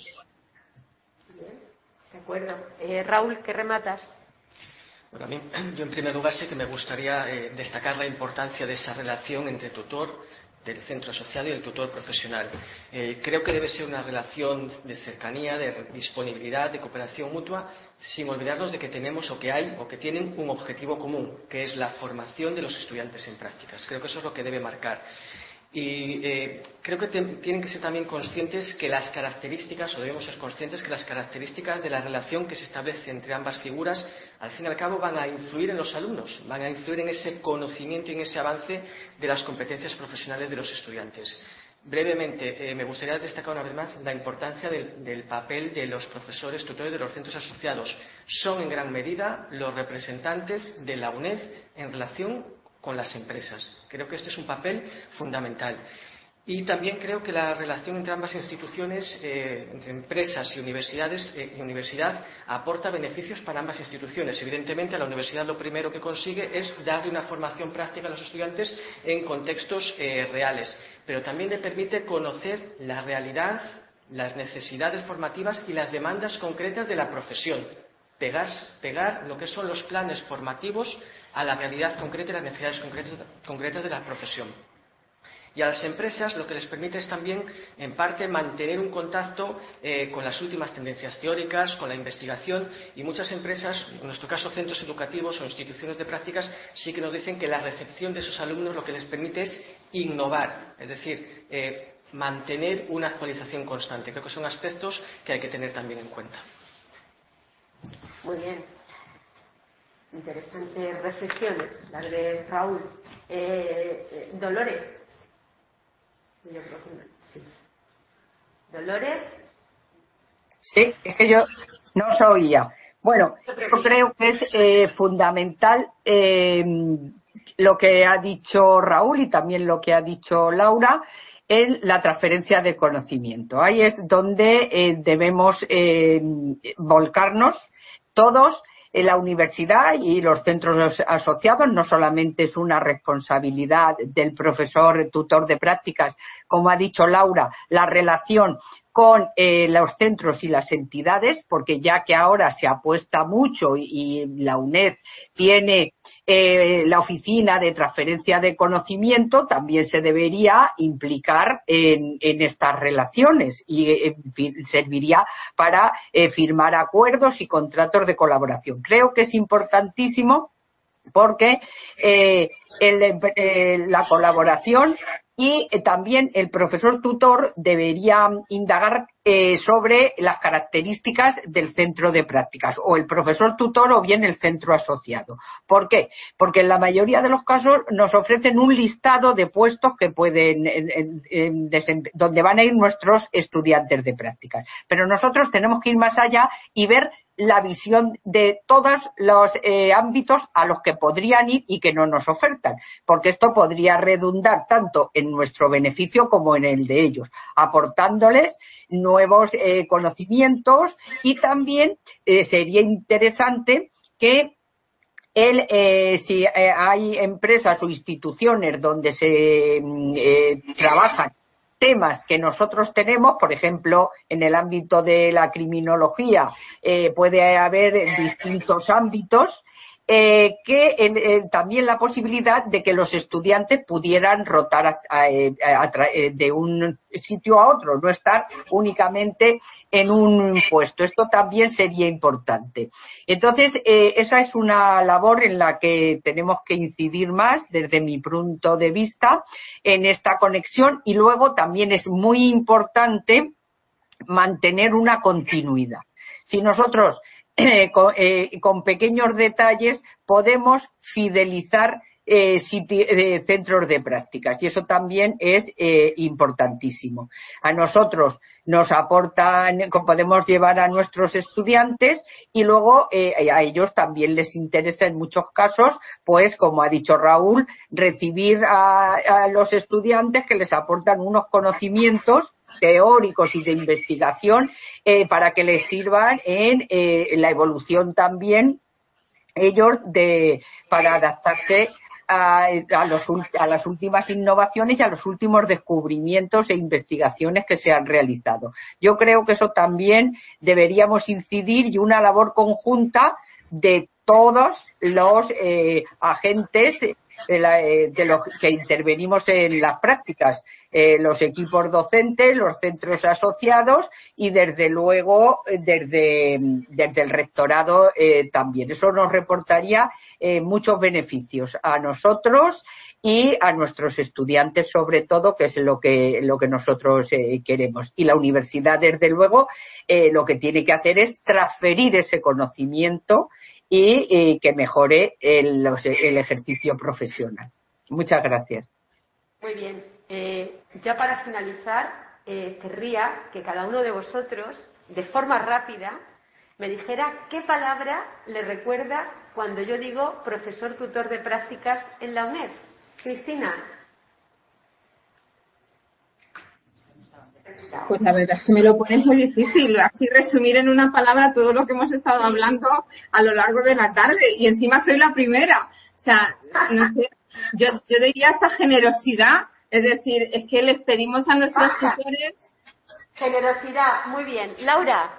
De acuerdo. Raúl, ¿qué rematas? Bueno, a mí, yo en primer lugar sí que me gustaría destacar la importancia de esa relación entre tutor del centro social y el tutor profesional. Creo que debe ser una relación de cercanía, de disponibilidad, de cooperación mutua, sin olvidarnos de que tenemos o que hay o que tienen un objetivo común, que es la formación de los estudiantes en prácticas. Creo que eso es lo que debe marcar. Y creo que tienen que ser también conscientes que las características, o debemos ser conscientes que las características de la relación que se establece entre ambas figuras, al fin y al cabo, van a influir en los alumnos, van a influir en ese conocimiento y en ese avance de las competencias profesionales de los estudiantes. Brevemente, me gustaría destacar una vez más la importancia del papel de los profesores tutores de los centros asociados. Son en gran medida los representantes de la UNED en relación con las empresas. Creo que este es un papel fundamental. Y también creo que la relación entre ambas instituciones, entre empresas y universidad, aporta beneficios para ambas instituciones. Evidentemente, la universidad lo primero que consigue es darle una formación práctica a los estudiantes en contextos reales, pero también le permite conocer la realidad, las necesidades formativas y las demandas concretas de la profesión. Pegar lo que son los planes formativos a la realidad concreta y las necesidades concretas de la profesión. Y a las empresas lo que les permite es también, en parte, mantener un contacto con las últimas tendencias teóricas, con la investigación, y muchas empresas, en nuestro caso centros educativos o instituciones de prácticas, sí que nos dicen que la recepción de esos alumnos lo que les permite es innovar, es decir, mantener una actualización constante. Creo que son aspectos que hay que tener también en cuenta. Muy bien. Interesantes reflexiones, las de Raúl. Dolores. Yo creo que sí. Dolores. Sí, es que yo no se oía. Bueno, yo creo que es fundamental lo que ha dicho Raúl y también lo que ha dicho Laura en la transferencia de conocimiento. Ahí es donde debemos volcarnos todos la universidad y los centros asociados no solamente es una responsabilidad del profesor tutor de prácticas, como ha dicho Laura, la relación con los centros y las entidades, porque ya que ahora se apuesta mucho y la UNED tiene la oficina de transferencia de conocimiento, también se debería implicar en estas relaciones y serviría para firmar acuerdos y contratos de colaboración. Creo que es importantísimo porque la colaboración y también el profesor tutor debería indagar sobre las características del centro de prácticas, o el profesor tutor o bien el centro asociado. ¿Por qué? Porque en la mayoría de los casos nos ofrecen un listado de puestos que pueden, donde van a ir nuestros estudiantes de prácticas. Pero nosotros tenemos que ir más allá y ver la visión de todos los ámbitos a los que podrían ir y que no nos ofertan, porque esto podría redundar tanto en nuestro beneficio como en el de ellos, aportándoles nuevos conocimientos, y también sería interesante que si hay empresas o instituciones donde se trabajan temas que nosotros tenemos, por ejemplo, en el ámbito de la criminología, puede haber distintos ámbitos, también la posibilidad de que los estudiantes pudieran rotar de un sitio a otro, no estar únicamente en un puesto. Esto también sería importante. Entonces, esa es una labor en la que tenemos que incidir más, desde mi punto de vista, en esta conexión. Y luego también es muy importante mantener una continuidad. Si nosotros con pequeños detalles podemos fidelizar centros de prácticas, y eso también es importantísimo. A nosotros nos aportan, podemos llevar a nuestros estudiantes, y luego a ellos también les interesa en muchos casos, pues como ha dicho Raúl, recibir a los estudiantes que les aportan unos conocimientos teóricos y de investigación para que les sirvan en la evolución también ellos para adaptarse a las últimas innovaciones y a los últimos descubrimientos e investigaciones que se han realizado. Yo creo que eso también deberíamos incidir, y una labor conjunta de todos los agentes de los que intervenimos en las prácticas, los equipos docentes, los centros asociados y desde luego desde el rectorado también. Eso nos reportaría muchos beneficios a nosotros y a nuestros estudiantes, sobre todo, que es lo que nosotros queremos. Y la universidad, desde luego, lo que tiene que hacer es transferir ese conocimiento y que mejore el ejercicio profesional. Muchas gracias. Muy bien. Ya para finalizar, querría que cada uno de vosotros, de forma rápida, me dijera qué palabra le recuerda cuando yo digo profesor tutor de prácticas en la UNED. Cristina. Pues la verdad es que me lo pones muy difícil, así resumir en una palabra todo lo que hemos estado hablando a lo largo de la tarde, y encima soy la primera. O sea, no sé, yo diría hasta generosidad, es decir, es que les pedimos a nuestros tutores. Generosidad, muy bien. Laura.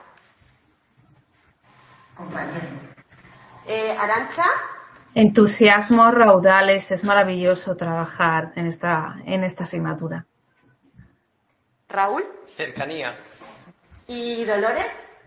Compañero. Arantxa. Entusiasmo, raudales, es maravilloso trabajar en esta asignatura. Raúl. Cercanía. ¿Y Dolores?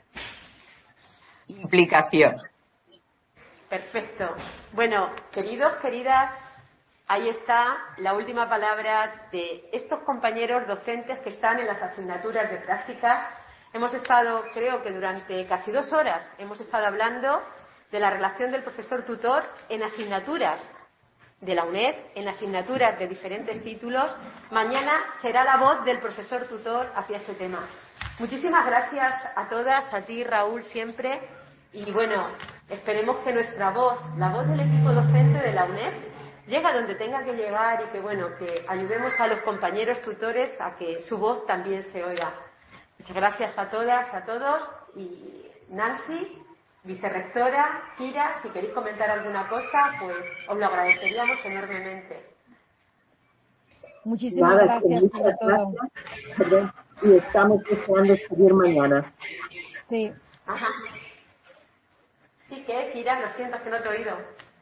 Implicación. Perfecto. Bueno, queridos, queridas, ahí está la última palabra de estos compañeros docentes que están en las asignaturas de prácticas. Hemos estado, creo que durante casi 2 horas, hemos estado hablando de la relación del profesor tutor en asignaturas de la UNED, en asignaturas de diferentes títulos. Mañana será la voz del profesor tutor hacia este tema. Muchísimas gracias a todas, a ti, Raúl, siempre. Y bueno, esperemos que nuestra voz, la voz del equipo docente de la UNED, llegue a donde tenga que llegar, y que bueno, que ayudemos a los compañeros tutores a que su voz también se oiga. Muchas gracias a todas, a todos. Y Nancy. vicerrectora, Kira, si queréis comentar alguna cosa, pues os lo agradeceríamos enormemente. Muchísimas gracias por todo. Gracias. Y estamos deseando seguir mañana. Sí. Ajá. Sí, que Kira, lo siento, es que no te he oído.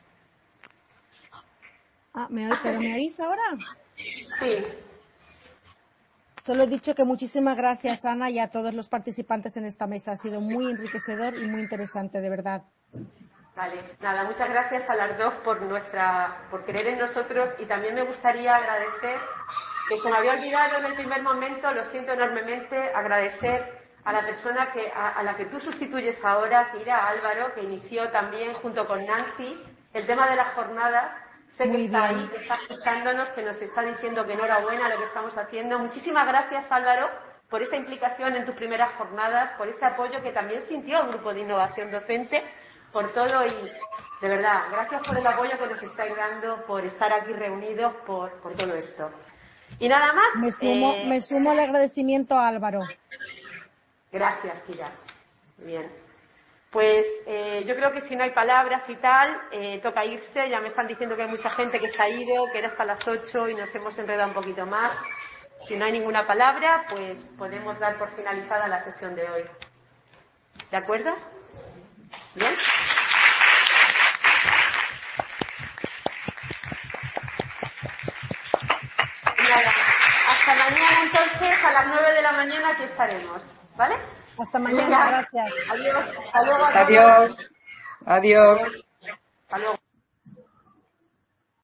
¿Pero me oís ahora? Sí. Solo he dicho que muchísimas gracias, Ana, y a todos los participantes en esta mesa. Ha sido muy enriquecedor y muy interesante, de verdad. Vale, nada, muchas gracias a las dos por creer en nosotros, y también me gustaría agradecer, que se me había olvidado en el primer momento, lo siento enormemente, agradecer a la persona a la que tú sustituyes ahora, Kira, Álvaro, que inició también junto con Nancy el tema de las jornadas. Sé que está ahí, que está escuchándonos, que nos está diciendo que enhorabuena lo que estamos haciendo. Muchísimas gracias, Álvaro, por esa implicación en tus primeras jornadas, por ese apoyo que también sintió el Grupo de Innovación Docente, por todo, y de verdad, gracias por el apoyo que nos estáis dando, por estar aquí reunidos, por todo esto. Y nada más. Me sumo al agradecimiento a Álvaro. Gracias, Kira. Bien. Pues yo creo que si no hay palabras y tal, toca irse. Ya me están diciendo que hay mucha gente que se ha ido, que era hasta las 8 y nos hemos enredado un poquito más. Si no hay ninguna palabra, pues podemos dar por finalizada la sesión de hoy. ¿De acuerdo? ¿Bien? Nada. Hasta mañana, entonces, a las 9 de la mañana aquí estaremos. ¿Vale? Hasta mañana, gracias. Adiós. Hasta luego. Adiós. Adiós.